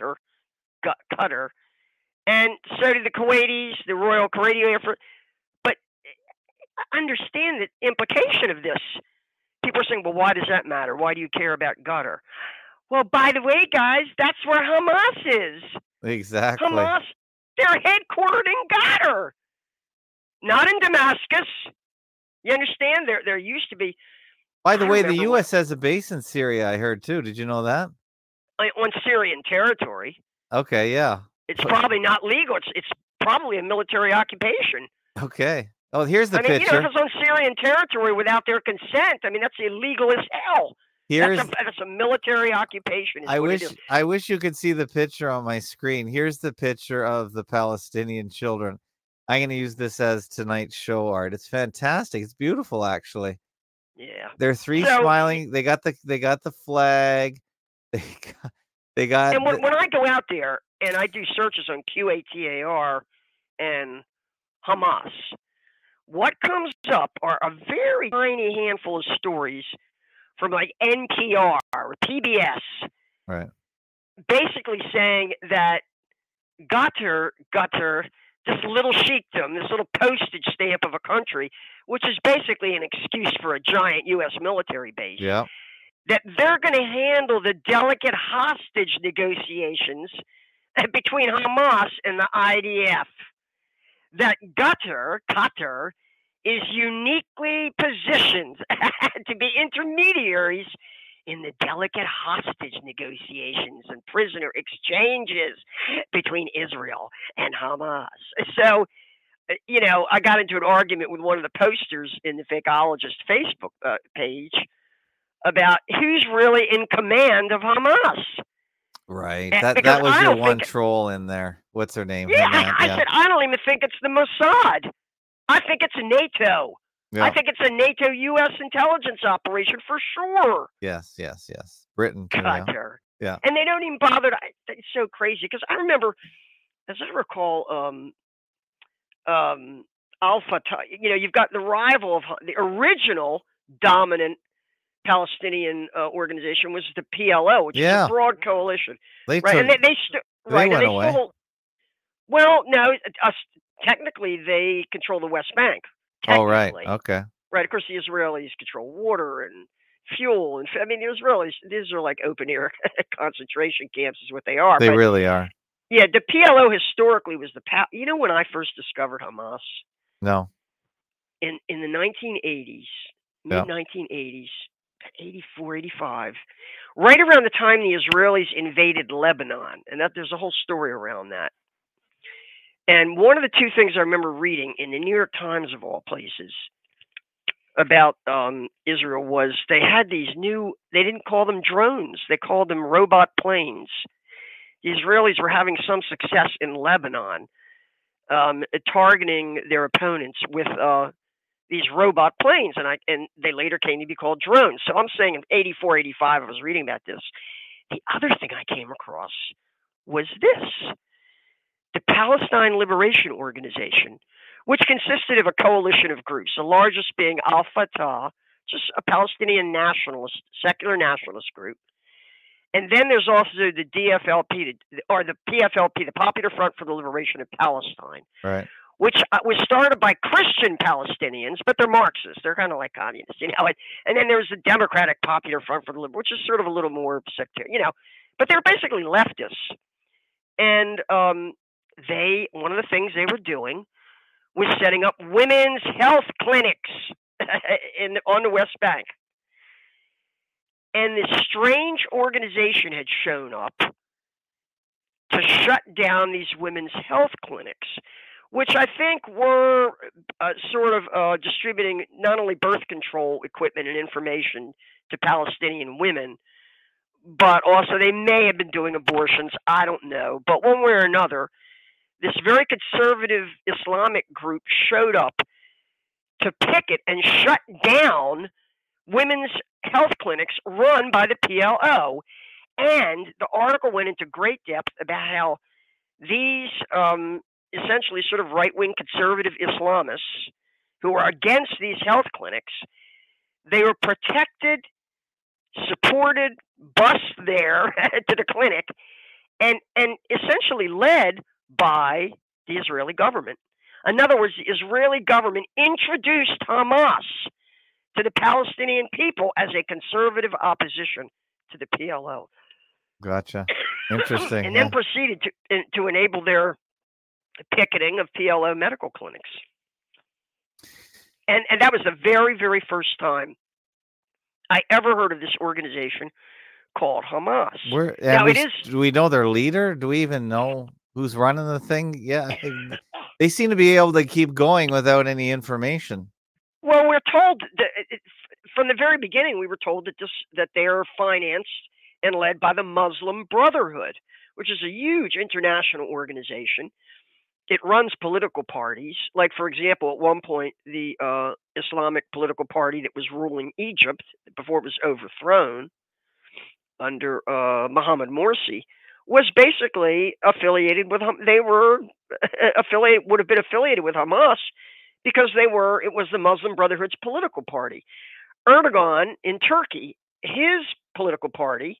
Qatar. And so do the Kuwaitis, the Royal Kuwaiti Air Force. But understand the implication of this. People are saying, well, why does that matter? Why do you care about Qatar? Well, by the way, guys, that's where Hamas is. Exactly. Hamas, they're headquartered in Qatar, not in Damascus. You understand? There used to be. By the way, the U.S. has a base in Syria, I heard, too. Did you know that? On Syrian territory. Okay, yeah. It's probably not legal. It's probably a military occupation. Okay. Oh, here's the picture. You know, if it's on Syrian territory without their consent, I mean, that's illegal as hell. That's a military occupation. I wish you could see the picture on my screen. Here's the picture of the Palestinian children. I'm going to use this as tonight's show art. It's fantastic. It's beautiful, actually. Yeah. They're smiling. They got the flag. They got. And when I go out there and I do searches on QATAR and Hamas, what comes up are a very tiny handful of stories from like NPR or PBS, right? Basically saying that Qatar, this little sheikdom, this little postage stamp of a country, which is basically an excuse for a giant U.S. military base, that they're going to handle the delicate hostage negotiations between Hamas and the IDF. That Qatar is uniquely positioned to be intermediaries in the delicate hostage negotiations and prisoner exchanges between Israel and Hamas. So, you know, I got into an argument with one of the posters in the Fakeologist Facebook page about who's really in command of Hamas. Right. That was your one troll in there. What's her name? Yeah, I said, I don't even think it's the Mossad. I think it's NATO. Yeah. I think it's a NATO U.S. intelligence operation for sure. Yes. Britain. Qatar. Yeah. And they don't even bother to. It's so crazy because I remember, as I recall, Al-Fatah. You know, you've got the rival of the original dominant Palestinian organization was the PLO, which is a broad coalition. They went away. Well, no, technically they control the West Bank. Oh, right. Okay. Right. Of course, the Israelis control water and fuel, and I mean, the Israelis. These are like open air concentration camps, is what they are. They really are. Yeah, the PLO historically was you know when I first discovered Hamas? No. In the 1980s, mid 1980s. 84, 85, right around the time the Israelis invaded Lebanon, and there's a whole story around that. And one of the two things I remember reading in the New York Times, of all places, about Israel was they had these they didn't call them drones, they called them robot planes. The Israelis were having some success in Lebanon, targeting their opponents with these robot planes, and they later came to be called drones. So I'm saying in 84, 85, I was reading about this. The other thing I came across was this: the Palestine Liberation Organization, which consisted of a coalition of groups, the largest being Al-Fatah, just a Palestinian nationalist, secular nationalist group. And then there's also the DFLP, or the PFLP, the Popular Front for the Liberation of Palestine, Right. which was started by Christian Palestinians, but they're Marxists. They're kind of like communists, you know. And then there's the Democratic Popular Front for the Liberation, which is sort of a little more sectarian, you know. But they're basically leftists. And one of the things they were doing was setting up women's health clinics on the West Bank. And this strange organization had shown up to shut down these women's health clinics, which I think were sort of distributing not only birth control equipment and information to Palestinian women, but also they may have been doing abortions. I don't know. But one way or another, this very conservative Islamic group showed up to picket and shut down women's health clinics run by the PLO. And the article went into great depth about how these essentially sort of right-wing conservative Islamists who are against these health clinics, they were protected, supported, bused there to the clinic, and essentially led by the Israeli government. In other words, the Israeli government introduced Hamas to the Palestinian people as a conservative opposition to the PLO. Gotcha. Interesting. And then proceeded to enable their picketing of PLO medical clinics. And that was the very, very first time I ever heard of this organization called Hamas. Do we know their leader? Do we even know who's running the thing? Yeah. They seem to be able to keep going without any information. Well, we're told that from the very beginning, we were told that they are financed and led by the Muslim Brotherhood, which is a huge international organization. It runs political parties. Like, for example, at one point, the Islamic political party that was ruling Egypt before it was overthrown under Mohammed Morsi was basically affiliated with they were would have been affiliated with Hamas because it was the Muslim Brotherhood's political party. Erdogan in Turkey, his political party,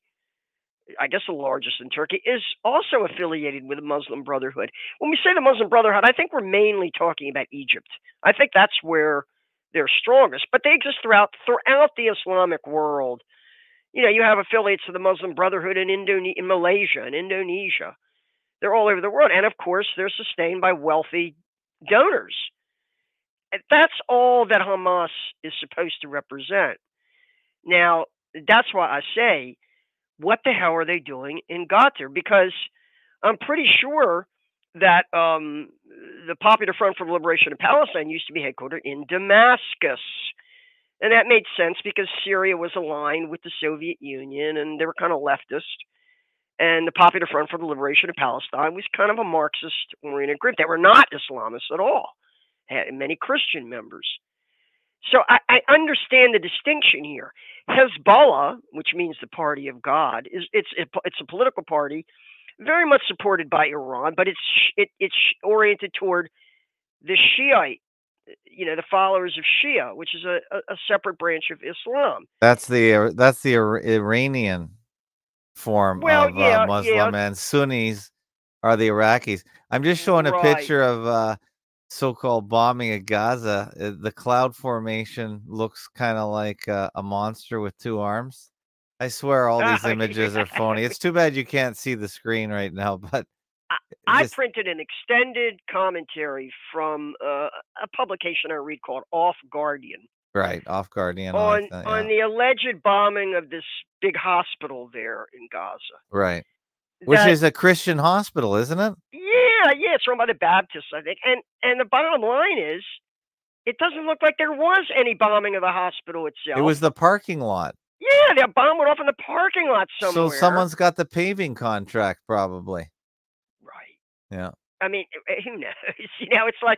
I guess the largest in Turkey, is also affiliated with the Muslim Brotherhood. When we say the Muslim Brotherhood, I think we're mainly talking about Egypt. I think that's where they're strongest, but they exist throughout the Islamic world. You know, you have affiliates of the Muslim Brotherhood in Malaysia and Indonesia. They're all over the world. And of course, they're sustained by wealthy donors. And that's all that Hamas is supposed to represent. Now, that's why I say, what the hell are they doing in Gaza? Because I'm pretty sure that the Popular Front for the Liberation of Palestine used to be headquartered in Damascus. And that made sense because Syria was aligned with the Soviet Union and they were kind of leftist. And the Popular Front for the Liberation of Palestine was kind of a Marxist-oriented group. They were not Islamists at all. Had many Christian members. So I understand the distinction here. Hezbollah, which means the Party of God, it's a political party very much supported by Iran, but it's oriented toward the Shiite, you know, the followers of Shia, which is a separate branch of Islam. That's the Iranian form of Muslim, and Sunnis are the Iraqis. I'm just showing a picture of so-called bombing of Gaza. The cloud formation looks kind of like a monster with two arms. I swear all these images are phony. It's too bad you can't see the screen right now, but I printed an extended commentary from a publication I read called Off Guardian. Right, Off Guardian. On the alleged bombing of this big hospital there in Gaza. Right. Which is a Christian hospital, isn't it? Yeah, it's run by the Baptists, I think. And the bottom line is, it doesn't look like there was any bombing of the hospital itself. It was the parking lot. Yeah, the bomb went off in the parking lot somewhere. So someone's got the paving contract, probably. Right. Yeah. I mean, who knows? You know, it's like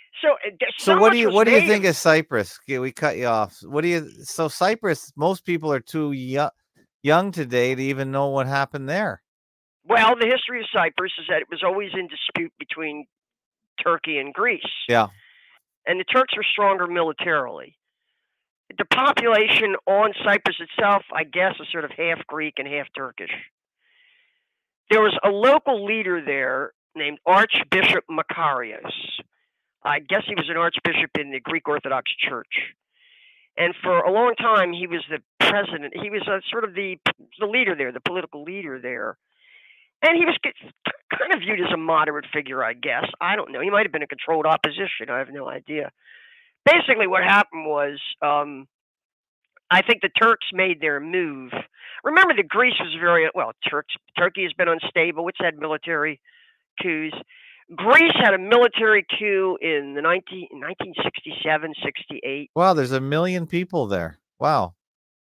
So there's So so what much do you was what do you made think of- of Cyprus? Okay, we cut you off. So Cyprus? Most people are too young today to even know what happened there. Well, the history of Cyprus is that it was always in dispute between Turkey and Greece. Yeah. And the Turks were stronger militarily. The population on Cyprus itself, I guess, is sort of half Greek and half Turkish. There was a local leader there named Archbishop Makarios. I guess he was an archbishop in the Greek Orthodox Church. And for a long time, he was the president. He was sort of the leader there, the political leader there. And he was kind of viewed as a moderate figure, I guess. I don't know. He might have been a controlled opposition. I have no idea. Basically, what happened was, I think the Turks made their move. Remember that Greece was Turkey has been unstable. It's had military coups. Greece had a military coup in the 1967, 68. Wow, there's 1 million people there. Wow.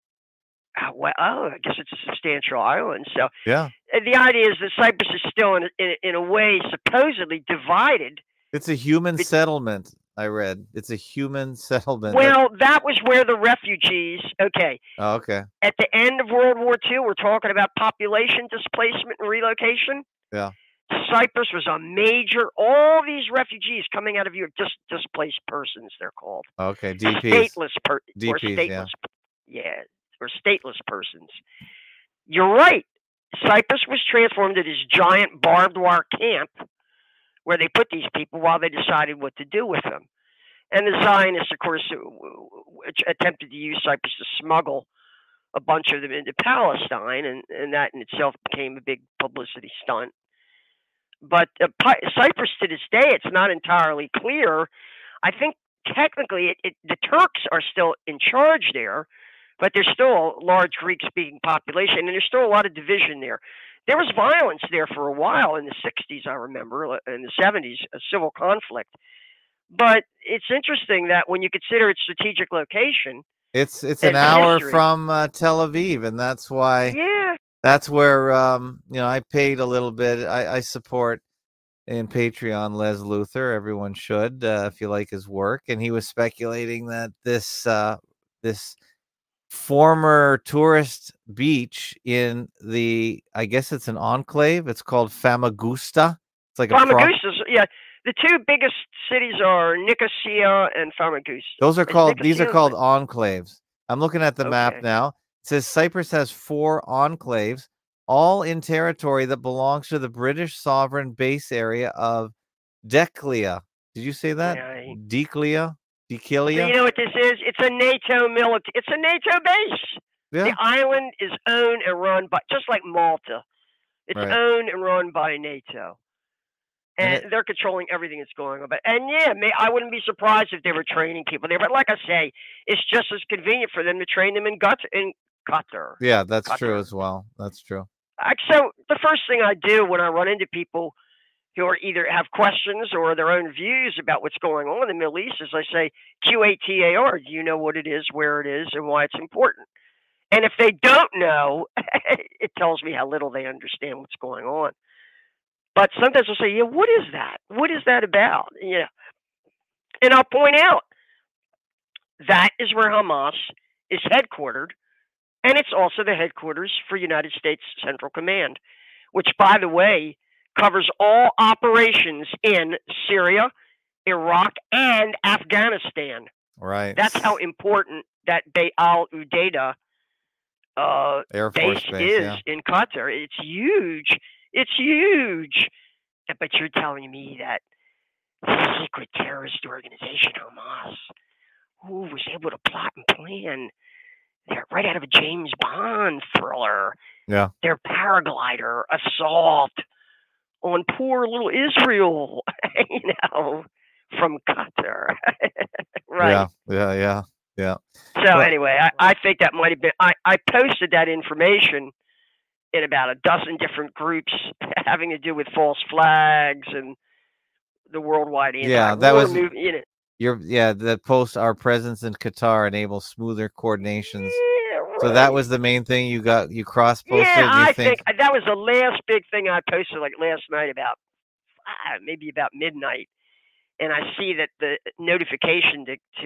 I guess it's a substantial island. So Yeah. the idea is that Cyprus is still, in a way, supposedly divided. It's a human settlement, I read. It's a human settlement. Well, that was where the refugees, okay. Oh, okay. At the end of World War II, we're talking about population displacement and relocation. Yeah. Cyprus was a major, all these refugees coming out of Europe, displaced persons, they're called. Okay, Or DPs. stateless, yeah. or stateless persons. You're right. Cyprus was transformed into this giant barbed wire camp where they put these people while they decided what to do with them. And the Zionists, of course, attempted to use Cyprus to smuggle a bunch of them into Palestine, and that in itself became a big publicity stunt. But Cyprus, to this day, it's not entirely clear. I think technically the Turks are still in charge there, but there's still a large Greek-speaking population, and there's still a lot of division there. There was violence there for a while in the 60s, I remember, in the 70s, a civil conflict. But it's interesting that when you consider its strategic location, It's an and hour history. from Tel Aviv, and that's why. Yeah, That's where I paid a little bit. I support in Patreon Les Luthor. Everyone should if you like his work. And he was speculating that this former tourist beach in I guess it's an enclave. It's called Famagusta. It's like Famagusta's, yeah. The two biggest cities are Nicosia and Famagusta. These are Nicosia called enclaves. I'm looking at the map Okay. now. It says Cyprus has 4 enclaves, all in territory that belongs to the British sovereign base area of Deklia. Did you say that? Yeah. Deklia? So you know what this is? It's a NATO It's a NATO base. Yeah. The island is owned and run by, just like Malta. It's Right. owned and run by NATO. And they're controlling everything that's going on. And yeah, I wouldn't be surprised if they were training people there. But like I say, it's just as convenient for them to train them in Qatar. Yeah, that's Qatar. true as well. That's true. So the first thing I do when I run into people who are either have questions or their own views about what's going on in the Middle East is I say, QATAR, do you know what it is, where it is, and why it's important? And if they don't know, it tells me how little they understand what's going on. But sometimes I'll say, yeah, what is that? What is that about? Yeah. And I'll point out that is where Hamas is headquartered, and it's also the headquarters for United States Central Command, which, by the way, covers all operations in Syria, Iraq, and Afghanistan. Right. That's how important that Al Udeida Air Force base base, is yeah. in Qatar. It's huge. It's huge. But you're telling me that the secret terrorist organization, Hamas, who was able to plot and plan, they're right out of a James Bond thriller. Yeah. Their paraglider assault on poor little Israel, from Qatar. Right. Yeah. So anyway, I think that might have been. I posted that information in about a dozen different groups having to do with false flags and the worldwide Yeah, that was movement. the post our presence in Qatar enables smoother coordinations. Yeah, right. So that was the main thing you cross posted. Yeah, I think that was the last big thing I posted like last night about maybe about midnight. and I see that the notification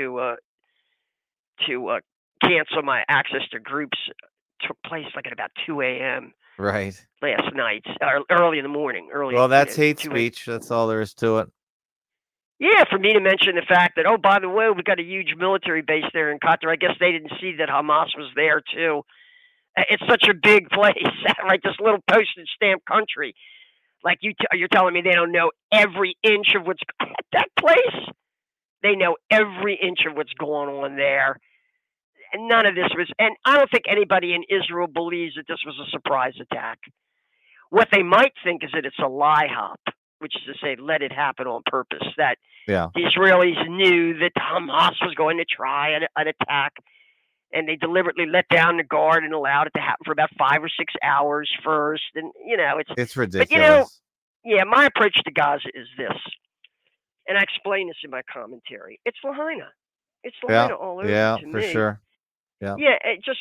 to cancel my access to groups took place like at about 2 a.m. Right. last night, or early in the morning. Well, that's hate 2 speech. That's all there is to it. Yeah, for me to mention the fact that, oh, by the way, we got a huge military base there in Qatar. I guess they didn't see that Hamas was there too. It's such a big place, right? This little postage stamp country. Like you're telling me they don't know every inch of what's at that place? They know every inch of what's going on there. And none of this was, and I don't think anybody in Israel believes that this was a surprise attack. What they might think is that it's a lie hop, which is to say, let it happen on purpose. That the Israelis knew that Hamas was going to try an attack, and they deliberately let down the guard and allowed it to happen for about 5 or 6 hours first. And it's ridiculous. But my approach to Gaza is this, and I explain this in my commentary. It's Lahaina. It's Lahaina all over. Yeah, to for me. sure. Yeah. Yeah,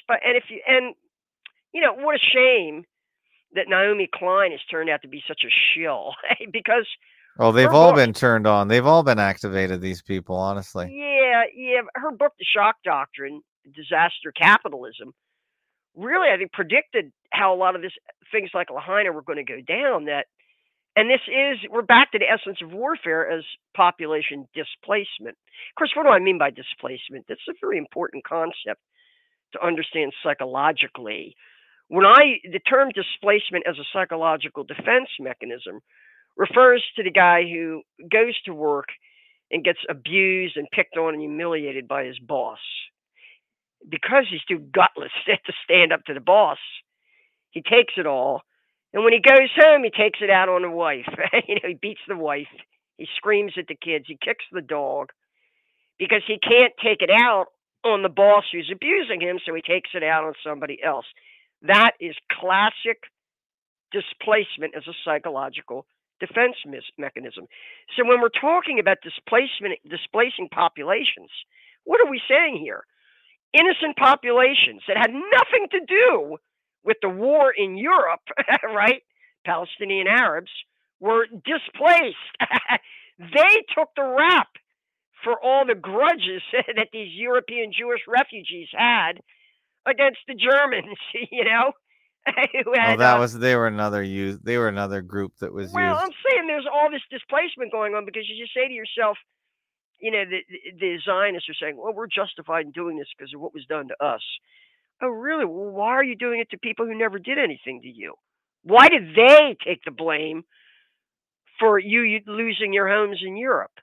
what a shame that Naomi Klein has turned out to be such a shill because. Oh, they've all been turned on. They've all been activated. These people, honestly. Yeah. Her book, The Shock Doctrine, Disaster Capitalism, really, I think, predicted how a lot of things like Lahaina were going to go down. We're back to the essence of warfare as population displacement. Of course, what do I mean by displacement? That's a very important concept to understand psychologically. The term displacement as a psychological defense mechanism refers to the guy who goes to work and gets abused and picked on and humiliated by his boss. Because he's too gutless to stand up to the boss, he takes it all. And when he goes home, he takes it out on the wife. He beats the wife. He screams at the kids. He kicks the dog because he can't take it out on the boss who's abusing him, so he takes it out on somebody else. That is classic displacement as a psychological defense mechanism. So when we're talking about displacing populations, what are we saying here? Innocent populations that had nothing to do with the war in Europe, right? Palestinian Arabs were displaced. They took the rap for all the grudges that these European Jewish refugees had against the Germans, They were another group that was used. Well, I'm saying there's all this displacement going on because you just say to yourself, the Zionists are saying, well, we're justified in doing this because of what was done to us. Oh, really? Well, why are you doing it to people who never did anything to you? Why did they take the blame for you losing your homes in Europe?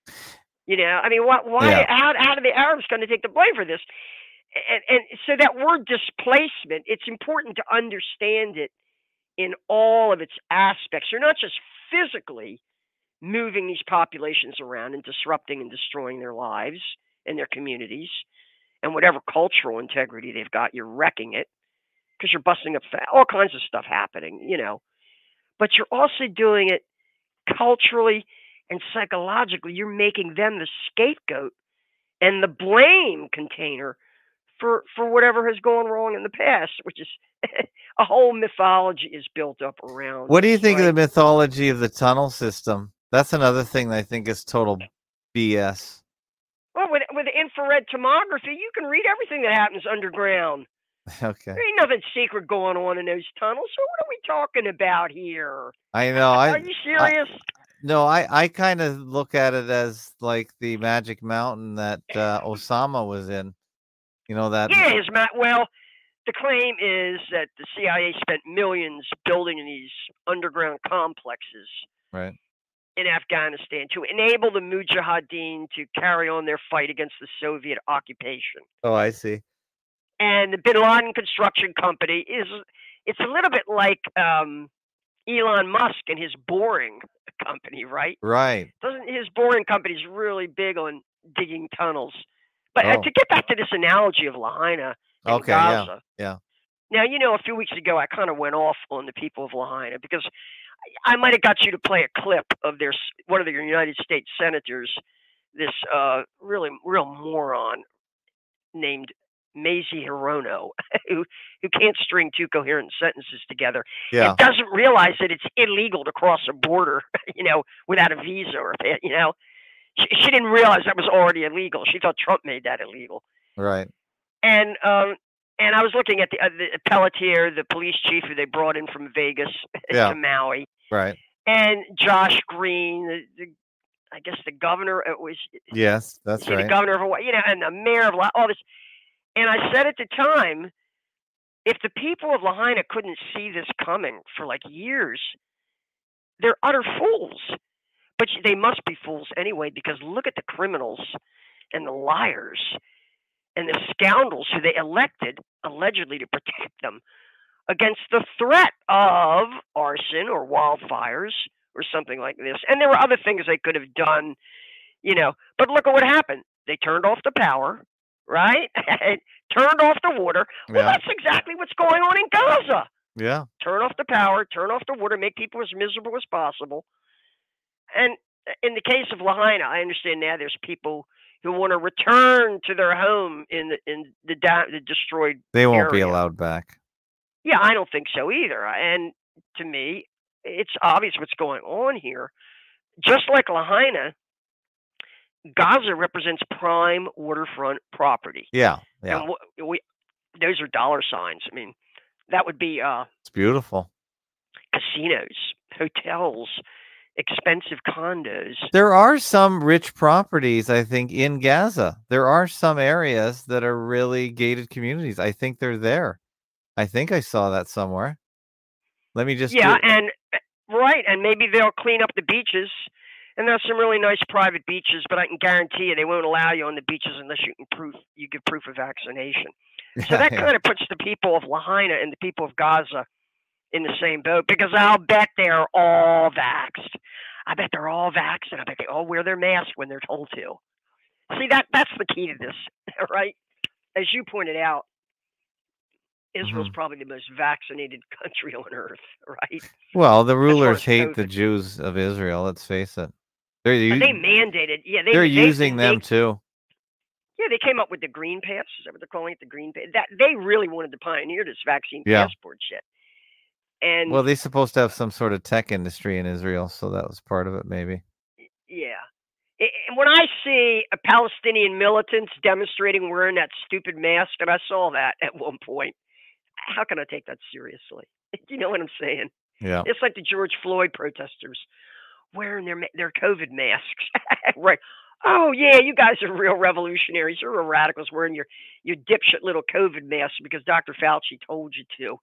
Why? How are the Arabs going to take the blame for this? And so that word displacement, it's important to understand it in all of its aspects. You're not just physically moving these populations around and disrupting and destroying their lives and their communities and whatever cultural integrity they've got, you're wrecking it because you're busting up all kinds of stuff happening, But you're also doing it culturally and psychologically. You're making them the scapegoat and the blame container for whatever has gone wrong in the past, which is a whole mythology is built up around. What do you think of the mythology of the tunnel system? That's another thing that I think is total BS. Well, with infrared tomography, you can read everything that happens underground. Okay. There ain't nothing secret going on in those tunnels. So what are we talking about here? I know. Are you serious? I kind of look at it as like the Magic Mountain that Osama was in. That. Yeah, well, the claim is that the CIA spent millions building these underground complexes. Right. In Afghanistan to enable the Mujahideen to carry on their fight against the Soviet occupation. Oh, I see. And the Bin Laden Construction Company it's a little bit like Elon Musk and his Boring Company, right? Right. His Boring Company is really big on digging tunnels. But to get back to this analogy of Lahaina and Gaza. Yeah. Now, a few weeks ago, I kind of went off on the people of Lahaina because I might have got you to play a clip of one of the United States senators, this real moron named Mazie Hirono, who can't string two coherent sentences together and doesn't realize that it's illegal to cross a border, without a visa or. She didn't realize that was already illegal. She thought Trump made that illegal. Right. And I was looking at the Pelletier, the police chief who they brought in from Vegas Yeah. to Maui, Right. and Josh Green, I guess the governor. It was Yes, that's the right. governor of Hawaii, and the mayor of all this. And I said at the time, if the people of Lahaina couldn't see this coming for like years, they're utter fools. But they must be fools anyway, because look at the criminals and the liars and the scoundrels who they elected allegedly to protect them against the threat of arson or wildfires or something like this. And there were other things they could have done, but look at what happened. They turned off the power, right? Turned off the water. Well, Yeah. that's exactly what's going on in Gaza. Yeah. Turn off the power, turn off the water, make people as miserable as possible. And in the case of Lahaina, I understand now there's people who want to return to their home in the destroyed They won't be area. allowed back. Yeah, I don't think so either. And to me, it's obvious what's going on here. Just like Lahaina, Gaza represents prime waterfront property. Yeah. Yeah. And those are dollar signs. I mean, that would be It's beautiful. casinos, hotels, expensive condos. There are some rich properties, I think, in Gaza. There are some areas that are really gated communities. I think they're there. I think I saw that somewhere. Let me just and maybe they'll clean up the beaches. And there's some really nice private beaches, but I can guarantee you they won't allow you on the beaches unless you give proof of vaccination. So that kind of puts the people of Lahaina and the people of Gaza in the same boat, because I'll bet they're all vaxxed. I bet they're all vaxxed, and I bet they all wear their mask when they're told to. See, that's the key to this, right? As you pointed out, Israel's probably the most vaccinated country on earth, right? Well, the rulers as hate the COVID. Jews of Israel. Let's face it. They mandated, they're using them too. Yeah, they came up with the green pass. Is that what they're calling it? The green pass. That they really wanted to pioneer this vaccine passport shit. And well, they're supposed to have some sort of tech industry in Israel, so that was part of it, maybe. Yeah. And when I see a Palestinian militants demonstrating wearing that stupid mask, and I saw that at one point, how can I take that seriously? You know what I'm saying? Yeah. It's like the George Floyd protesters wearing their COVID masks. Right. Oh, yeah, you guys are real revolutionaries. You're real radicals wearing your dipshit little COVID mask because Dr. Fauci told you to.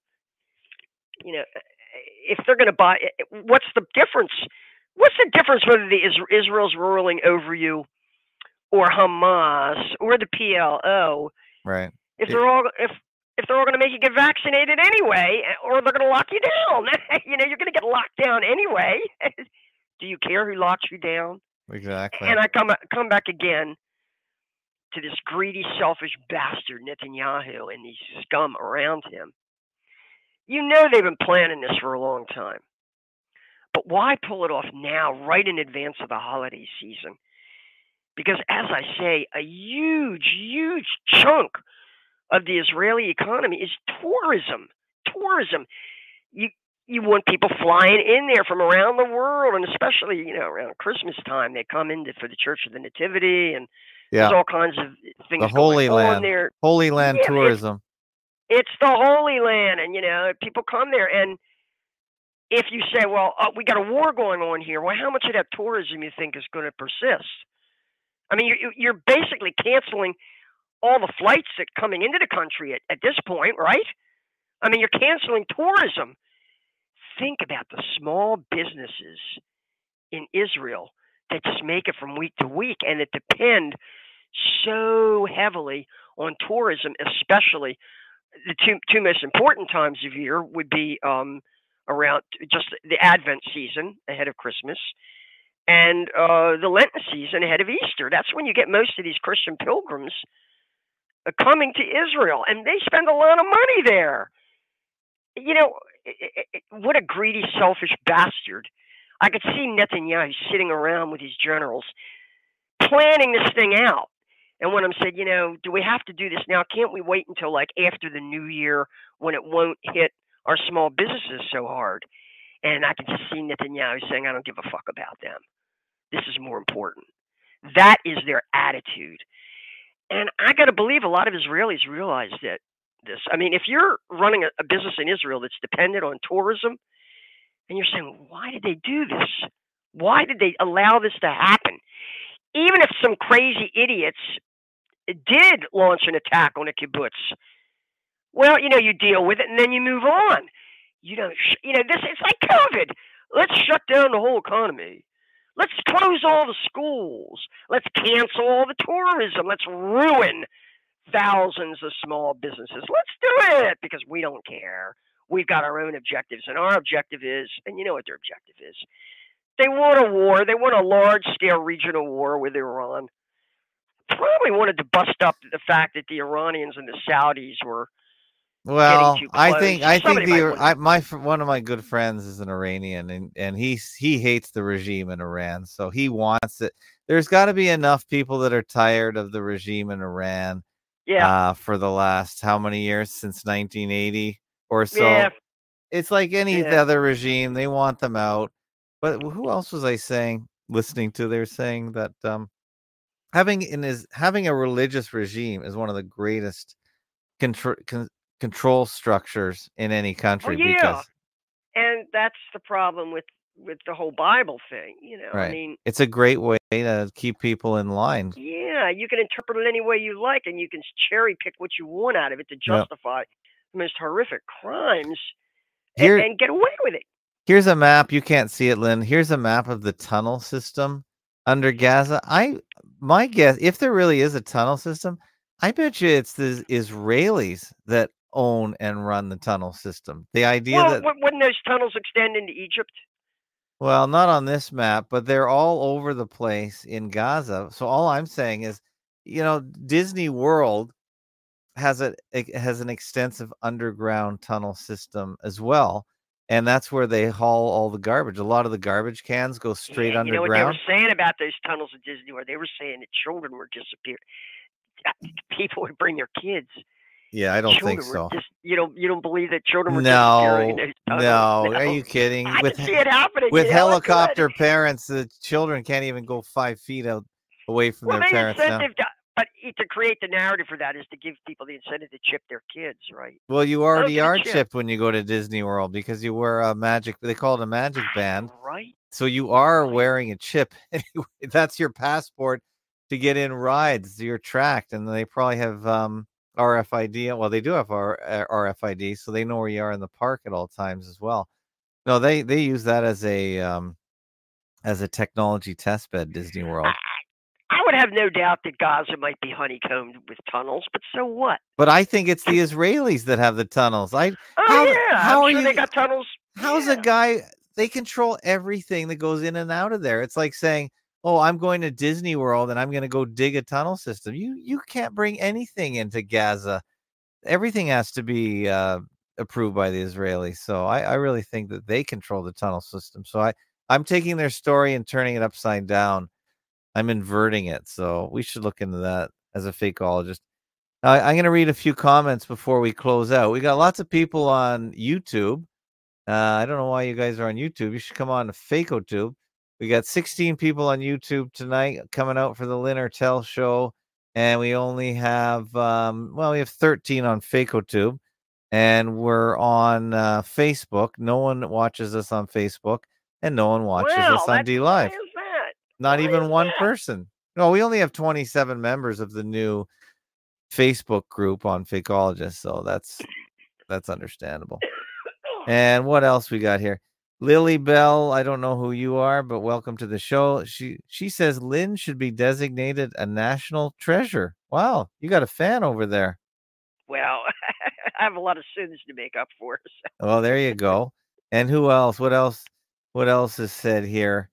If they're going to buy, what's the difference? What's the difference whether Israel's ruling over you or Hamas or the PLO? Right. If they're all going to make you get vaccinated anyway, or they're going to lock you down, you're going to get locked down anyway. Do you care who locks you down? Exactly. And I come back again to this greedy, selfish bastard Netanyahu and these scum around him. They've been planning this for a long time. But why pull it off now, right in advance of the holiday season? Because, as I say, a huge, huge chunk of the Israeli economy is tourism. Tourism. You want people flying in there from around the world, and especially, around Christmas time, they come in for the Church of the Nativity, and there's all kinds of things the Holy going Land. on there. Holy Land tourism. It's the Holy Land, and, people come there, and if you say, well, we got a war going on here, well, how much of that tourism you think is going to persist? I mean, you're basically canceling all the flights that are coming into the country at this point, right? I mean, you're canceling tourism. Think about the small businesses in Israel that just make it from week to week and that depend so heavily on tourism, especially the two most important times of year would be around just the Advent season ahead of Christmas and the Lenten season ahead of Easter. That's when you get most of these Christian pilgrims coming to Israel, and they spend a lot of money there. What a greedy, selfish bastard. I could see Netanyahu sitting around with his generals planning this thing out. And when I'm saying, do we have to do this now? Can't we wait until like after the new year when it won't hit our small businesses so hard? And I can just see Netanyahu saying, I don't give a fuck about them. This is more important. That is their attitude. And I got to believe a lot of Israelis realize that this. I mean, if you're running a business in Israel that's dependent on tourism, and you're saying, why did they do this? Why did they allow this to happen? Even if some crazy idiots did launch an attack on a kibbutz, well, you deal with it and then you move on. It's like COVID. Let's shut down the whole economy. Let's close all the schools. Let's cancel all the tourism. Let's ruin thousands of small businesses. Let's do it because we don't care. We've got our own objectives, and our objective is, and you know what their objective is. They want a war. They want a large-scale regional war with Iran. Probably wanted to bust up the fact that the Iranians and the Saudis were Well, getting too I close. think Somebody might want one of my good friends is an Iranian, and he hates the regime in Iran, so he wants it. There's got to be enough people that are tired of the regime in Iran. Yeah. For the last how many years, since 1980 or so. Yeah. It's like any other regime; they want them out. But who else was I listening to? They were saying that having a religious regime is one of the greatest control structures in any country. Oh, yeah. Because, and that's the problem with the whole Bible thing. right. I mean, it's a great way to keep people in line. Yeah, you can interpret it any way you like, and you can cherry pick what you want out of it to justify the most horrific crimes and get away with it. Here's a map. You can't see it, Lynn. Here's a map of the tunnel system under Gaza. My guess, if there really is a tunnel system, I bet you it's the Israelis that own and run the tunnel system. The idea that wouldn't those tunnels extend into Egypt? Well, not on this map, but they're all over the place in Gaza. So all I'm saying is, Disney World has an extensive underground tunnel system as well, and that's where they haul all the garbage. A lot of the garbage cans go straight underground. You know what they were saying about those tunnels at Disney World? They were saying that children were disappearing. People would bring their kids. Yeah, I don't think so. You don't believe that children were disappearing in those tunnels? No, are you kidding? I can see it happening. With helicopter parents, the children can't even go 5 feet away from their parents now. But to create the narrative for that is to give people the incentive to chip their kids, right? Well, you already are chipped when you go to Disney World because you wear they call it a magic band. Right. So you are wearing a chip. That's your passport to get in rides. You're tracked, and they probably have RFID. Well, they do have RFID, so they know where you are in the park at all times as well. No, they use that as a technology test bed, Disney World. I would have no doubt that Gaza might be honeycombed with tunnels, but so what? But I think it's the Israelis that have the tunnels. How are you? They got tunnels. How's a guy? They control everything that goes in and out of there. It's like saying, "Oh, I'm going to Disney World and I'm going to go dig a tunnel system." You can't bring anything into Gaza. Everything has to be approved by the Israelis. So I really think that they control the tunnel system. So I'm taking their story and turning it upside down. I'm inverting it. So we should look into that as a fakeologist. I'm going to read a few comments before we close out. We got lots of people on YouTube. I don't know why you guys are on YouTube. You should come on to FakeoTube. We got 16 people on YouTube tonight coming out for the Lynn Ertel show. And we only have, we have 13 on FakeoTube. And we're on Facebook. No one watches us on Facebook. And no one watches us on DLive. Why is that? Not even one person. No, we only have 27 members of the new Facebook group on Fakeologist. So that's understandable. And what else we got here? Lily Bell, I don't know who you are, but welcome to the show. She says Lynn should be designated a national treasure. Wow, you got a fan over there. Well, I have a lot of sins to make up for. So. Well, there you go. And who else? What else is said here?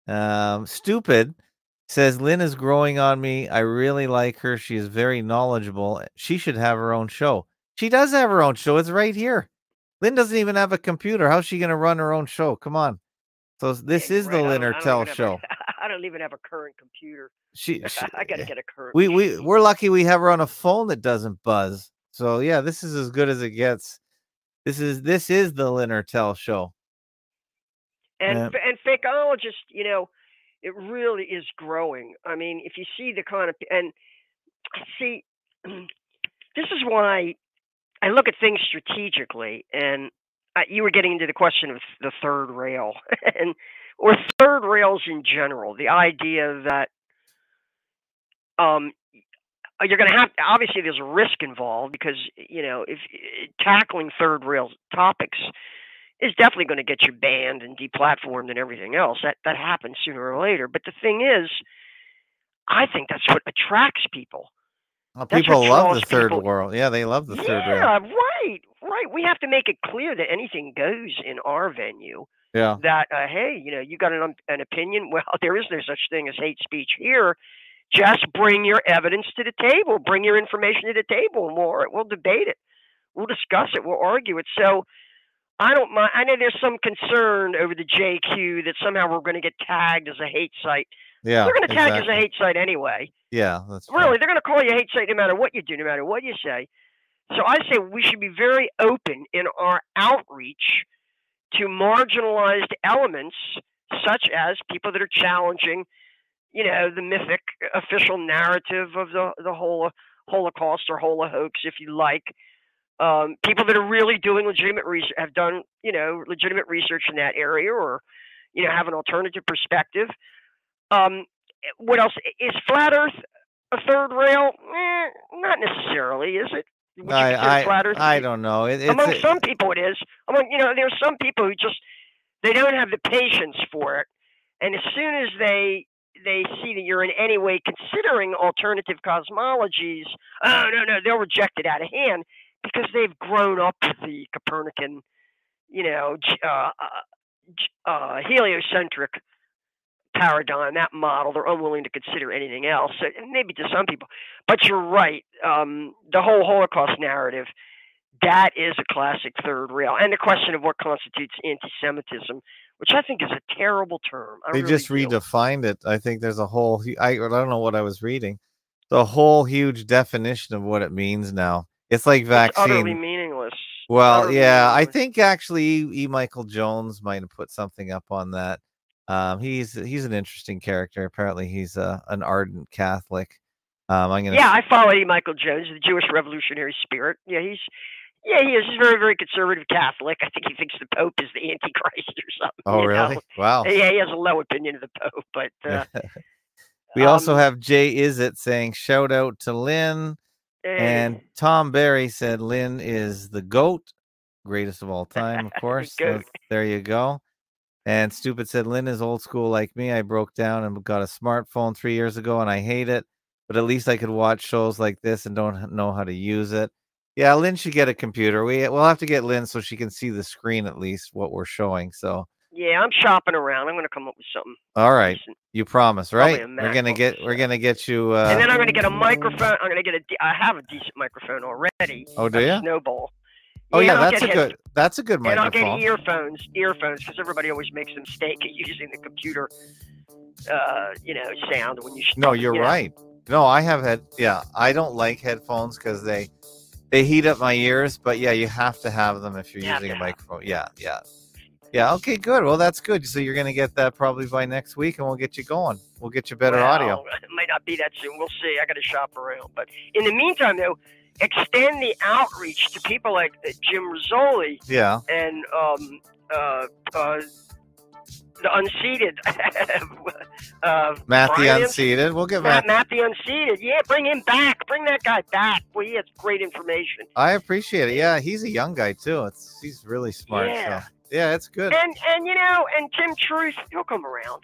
Stupid says Lynn is growing on me. I really like her. She is very knowledgeable. She should have her own show. She does have her own show. It's right here. Lynn doesn't even have a computer. How's she going to run her own show? Come on. So this is the Lynn Ertel show. I don't even have a current computer. I got to get a current. We're lucky we have her on a phone that doesn't buzz. So yeah, this is as good as it gets. This is the Lynn Ertel show. And fakeologists, It really is growing. I mean, if you see the kind of, and see, this is why I look at things strategically. And you were getting into the question of the third rail, and or third rails in general. The idea that you're going to have, obviously there's a risk involved, because if tackling third rail topics is definitely going to get you banned and deplatformed and everything else. That happens sooner or later. But the thing is, I think that's what attracts people. Well, people love the third world. Yeah, they love the third rail. Yeah, right. We have to make it clear that anything goes in our venue. Yeah. That hey, you got an opinion. Well, there is no such thing as hate speech here. Just bring your evidence to the table. Bring your information to the table, and we'll debate it. We'll discuss it. We'll argue it. So I don't mind. I know there's some concern over the JQ that somehow we're going to get tagged as a hate site. Yeah, they're going to tag you as a hate site anyway. Yeah, that's really. Right. They're going to call you a hate site no matter what you do, no matter what you say. So I say we should be very open in our outreach to marginalized elements, such as people that are challenging, the mythic official narrative of the whole Holocaust or Holocaust, if you like. People that are really doing legitimate research, have done, legitimate research in that area, or, have an alternative perspective. What else? Is flat Earth a third rail? Not necessarily, is it? Would you consider flat Earth? I don't know. Among some people it is. There's some people who they don't have the patience for it. And as soon as they see that you're in any way considering alternative cosmologies, oh, no, they'll reject it out of hand, because they've grown up with the Copernican, heliocentric paradigm, that model. They're unwilling to consider anything else. So, maybe to some people. But you're right. The whole Holocaust narrative, that is a classic third rail. And the question of what constitutes anti-Semitism, which I think is a terrible term. They really just redefined it. I think there's a whole, I don't know what I was reading, the whole huge definition of what it means now. It's like vaccine. It's utterly meaningless. Well, utterly yeah, meaningless. I think actually E. Michael Jones might have put something up on that. He's an interesting character. Apparently, he's an ardent Catholic. I follow E. Michael Jones, the Jewish revolutionary spirit. Yeah, he is. He's very, very conservative Catholic. I think he thinks the Pope is the Antichrist or something. Oh, really? Wow. Yeah, he has a low opinion of the Pope. But we also have Jay Izzet saying, "Shout out to Lynn." And Tom Barry said, "Lynn is the GOAT, greatest of all time, of course." So there you go. And Stupid said, "Lynn is old school like me. I broke down and got a smartphone 3 years ago, and I hate it. But at least I could watch shows like this and don't know how to use it." Yeah, Lynn should get a computer. We'll have to get Lynn so she can see the screen, at least what we're showing. So yeah, I'm shopping around. I'm going to come up with something. All right, decent. You promise, right? We're gonna get you. And then I'm going to get a microphone. I'm going to get I have a decent microphone already. Oh, do you? Snowball. Oh yeah, that's a good microphone. And I'll get earphones, because everybody always makes the mistake of using the computer, sound when you. No, you're right. No, I have I don't like headphones because they heat up my ears. But yeah, you have to have them if you're using a microphone. Yeah. Okay, good. Well, that's good. So you're gonna get that probably by next week, and we'll get you going. We'll get you better audio. It might not be that soon. We'll see. I got to shop around. But in the meantime, though, extend the outreach to people like Jim Rizzoli. Yeah. And the Unseated. Matt the Unseated. We'll get Matt the Unseated. Yeah, bring him back. Bring that guy back. Well, he has great information. I appreciate it. Yeah, he's a young guy too. He's really smart. Yeah. So. Yeah, it's good. And Tim Truth, he'll come around.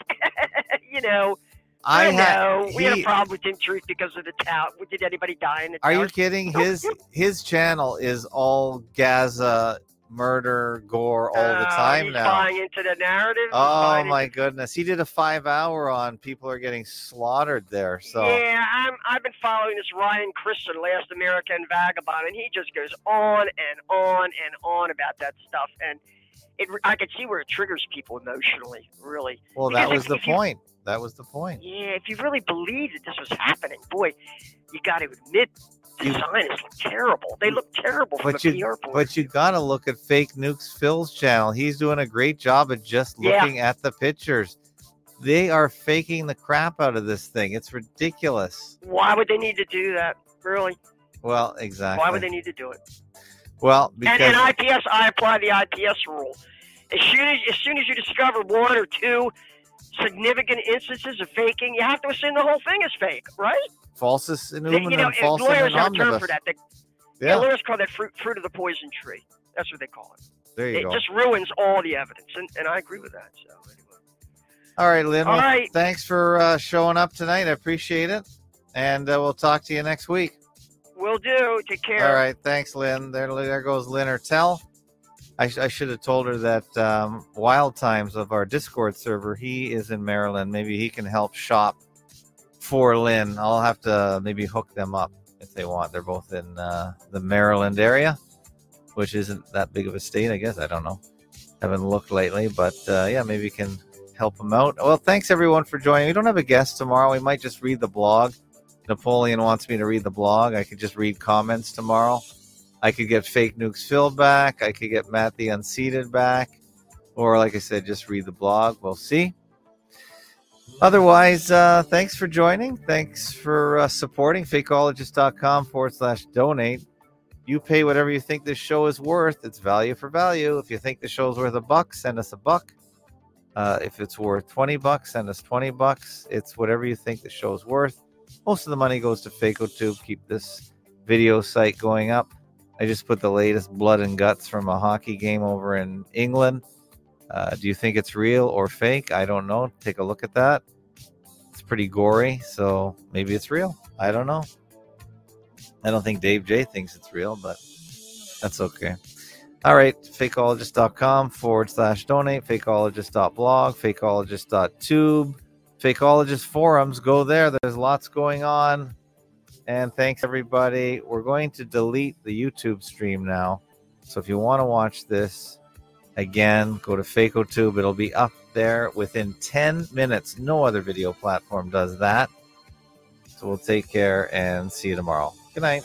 I know. We had a problem with Tim Truth because of the tower. Did anybody die in the tower? Are you kidding? His channel is all Gaza murder, gore all the time he's now. Buying into the narrative. Oh my goodness. He did a 5-hour on people are getting slaughtered there. So yeah, I've been following this Ryan Christian, Last American Vagabond, and he just goes on and on and on about that stuff. And I could see where it triggers people emotionally, really. Well, that was the point. That was the point. Yeah, if you really believed that this was happening, boy, you got to admit the Zionists look terrible. They look terrible from a PR point. But you got to look at Fake Nukes Phil's channel. He's doing a great job of just looking at the pictures. They are faking the crap out of this thing. It's ridiculous. Why would they need to do that? Really? Well, exactly. Why would they need to do it? Well, because and IPS, I apply the IPS rule. As soon as you discover one or two significant instances of faking, you have to assume the whole thing is fake, right? falsus in humanum, You know, falsum lawyers in have a term omnibus. for that. Yeah, Lawyers call that fruit of the poison tree. That's what they call it. there you It go. just ruins all the evidence, and I agree with that. So anyway. All right, Lynn. All Well, right. Thanks for showing up tonight. I appreciate it. And we'll talk to you next week. Will do. Take care. All right. Thanks, Lynn. There goes Lynn Ertel. I should have told her that Wild Times of our Discord server, he is in Maryland. Maybe he can help shop for Lynn. I'll have to maybe hook them up if they want. They're both in the Maryland area, which isn't that big of a state, I guess. I don't know. Haven't looked lately, but yeah, maybe you can help them out. Well, thanks everyone for joining. We don't have a guest tomorrow. We might just read the blog. Napoleon wants me to read the blog. I could just read comments tomorrow. I could get Fake Nukes Phil back. I could get Matt the Unseated back. Or, like I said, just read the blog. We'll see. Otherwise, thanks for joining. Thanks for supporting fakeologist.com/donate. You pay whatever you think this show is worth. It's value for value. If you think the show's worth $1, send us $1. If it's worth $20, send us $20. It's whatever you think the show's worth. Most of the money goes to FakeOTube. Keep this video site going up. I just put the latest blood and guts from a hockey game over in England. Do you think it's real or fake? I don't know. Take a look at that. It's pretty gory, so maybe it's real. I don't know. I don't think Dave J thinks it's real, but that's okay. All right, fakeologist.com/donate, fakeologist.blog, fakeologist.tube, Fakeologist forums. Go there. There's lots going on. And thanks, everybody. We're going to delete the YouTube stream now. So if you want to watch this again, go to FakeOTube. It'll be up there within 10 minutes. No other video platform does that. So we'll take care and see you tomorrow. Good night.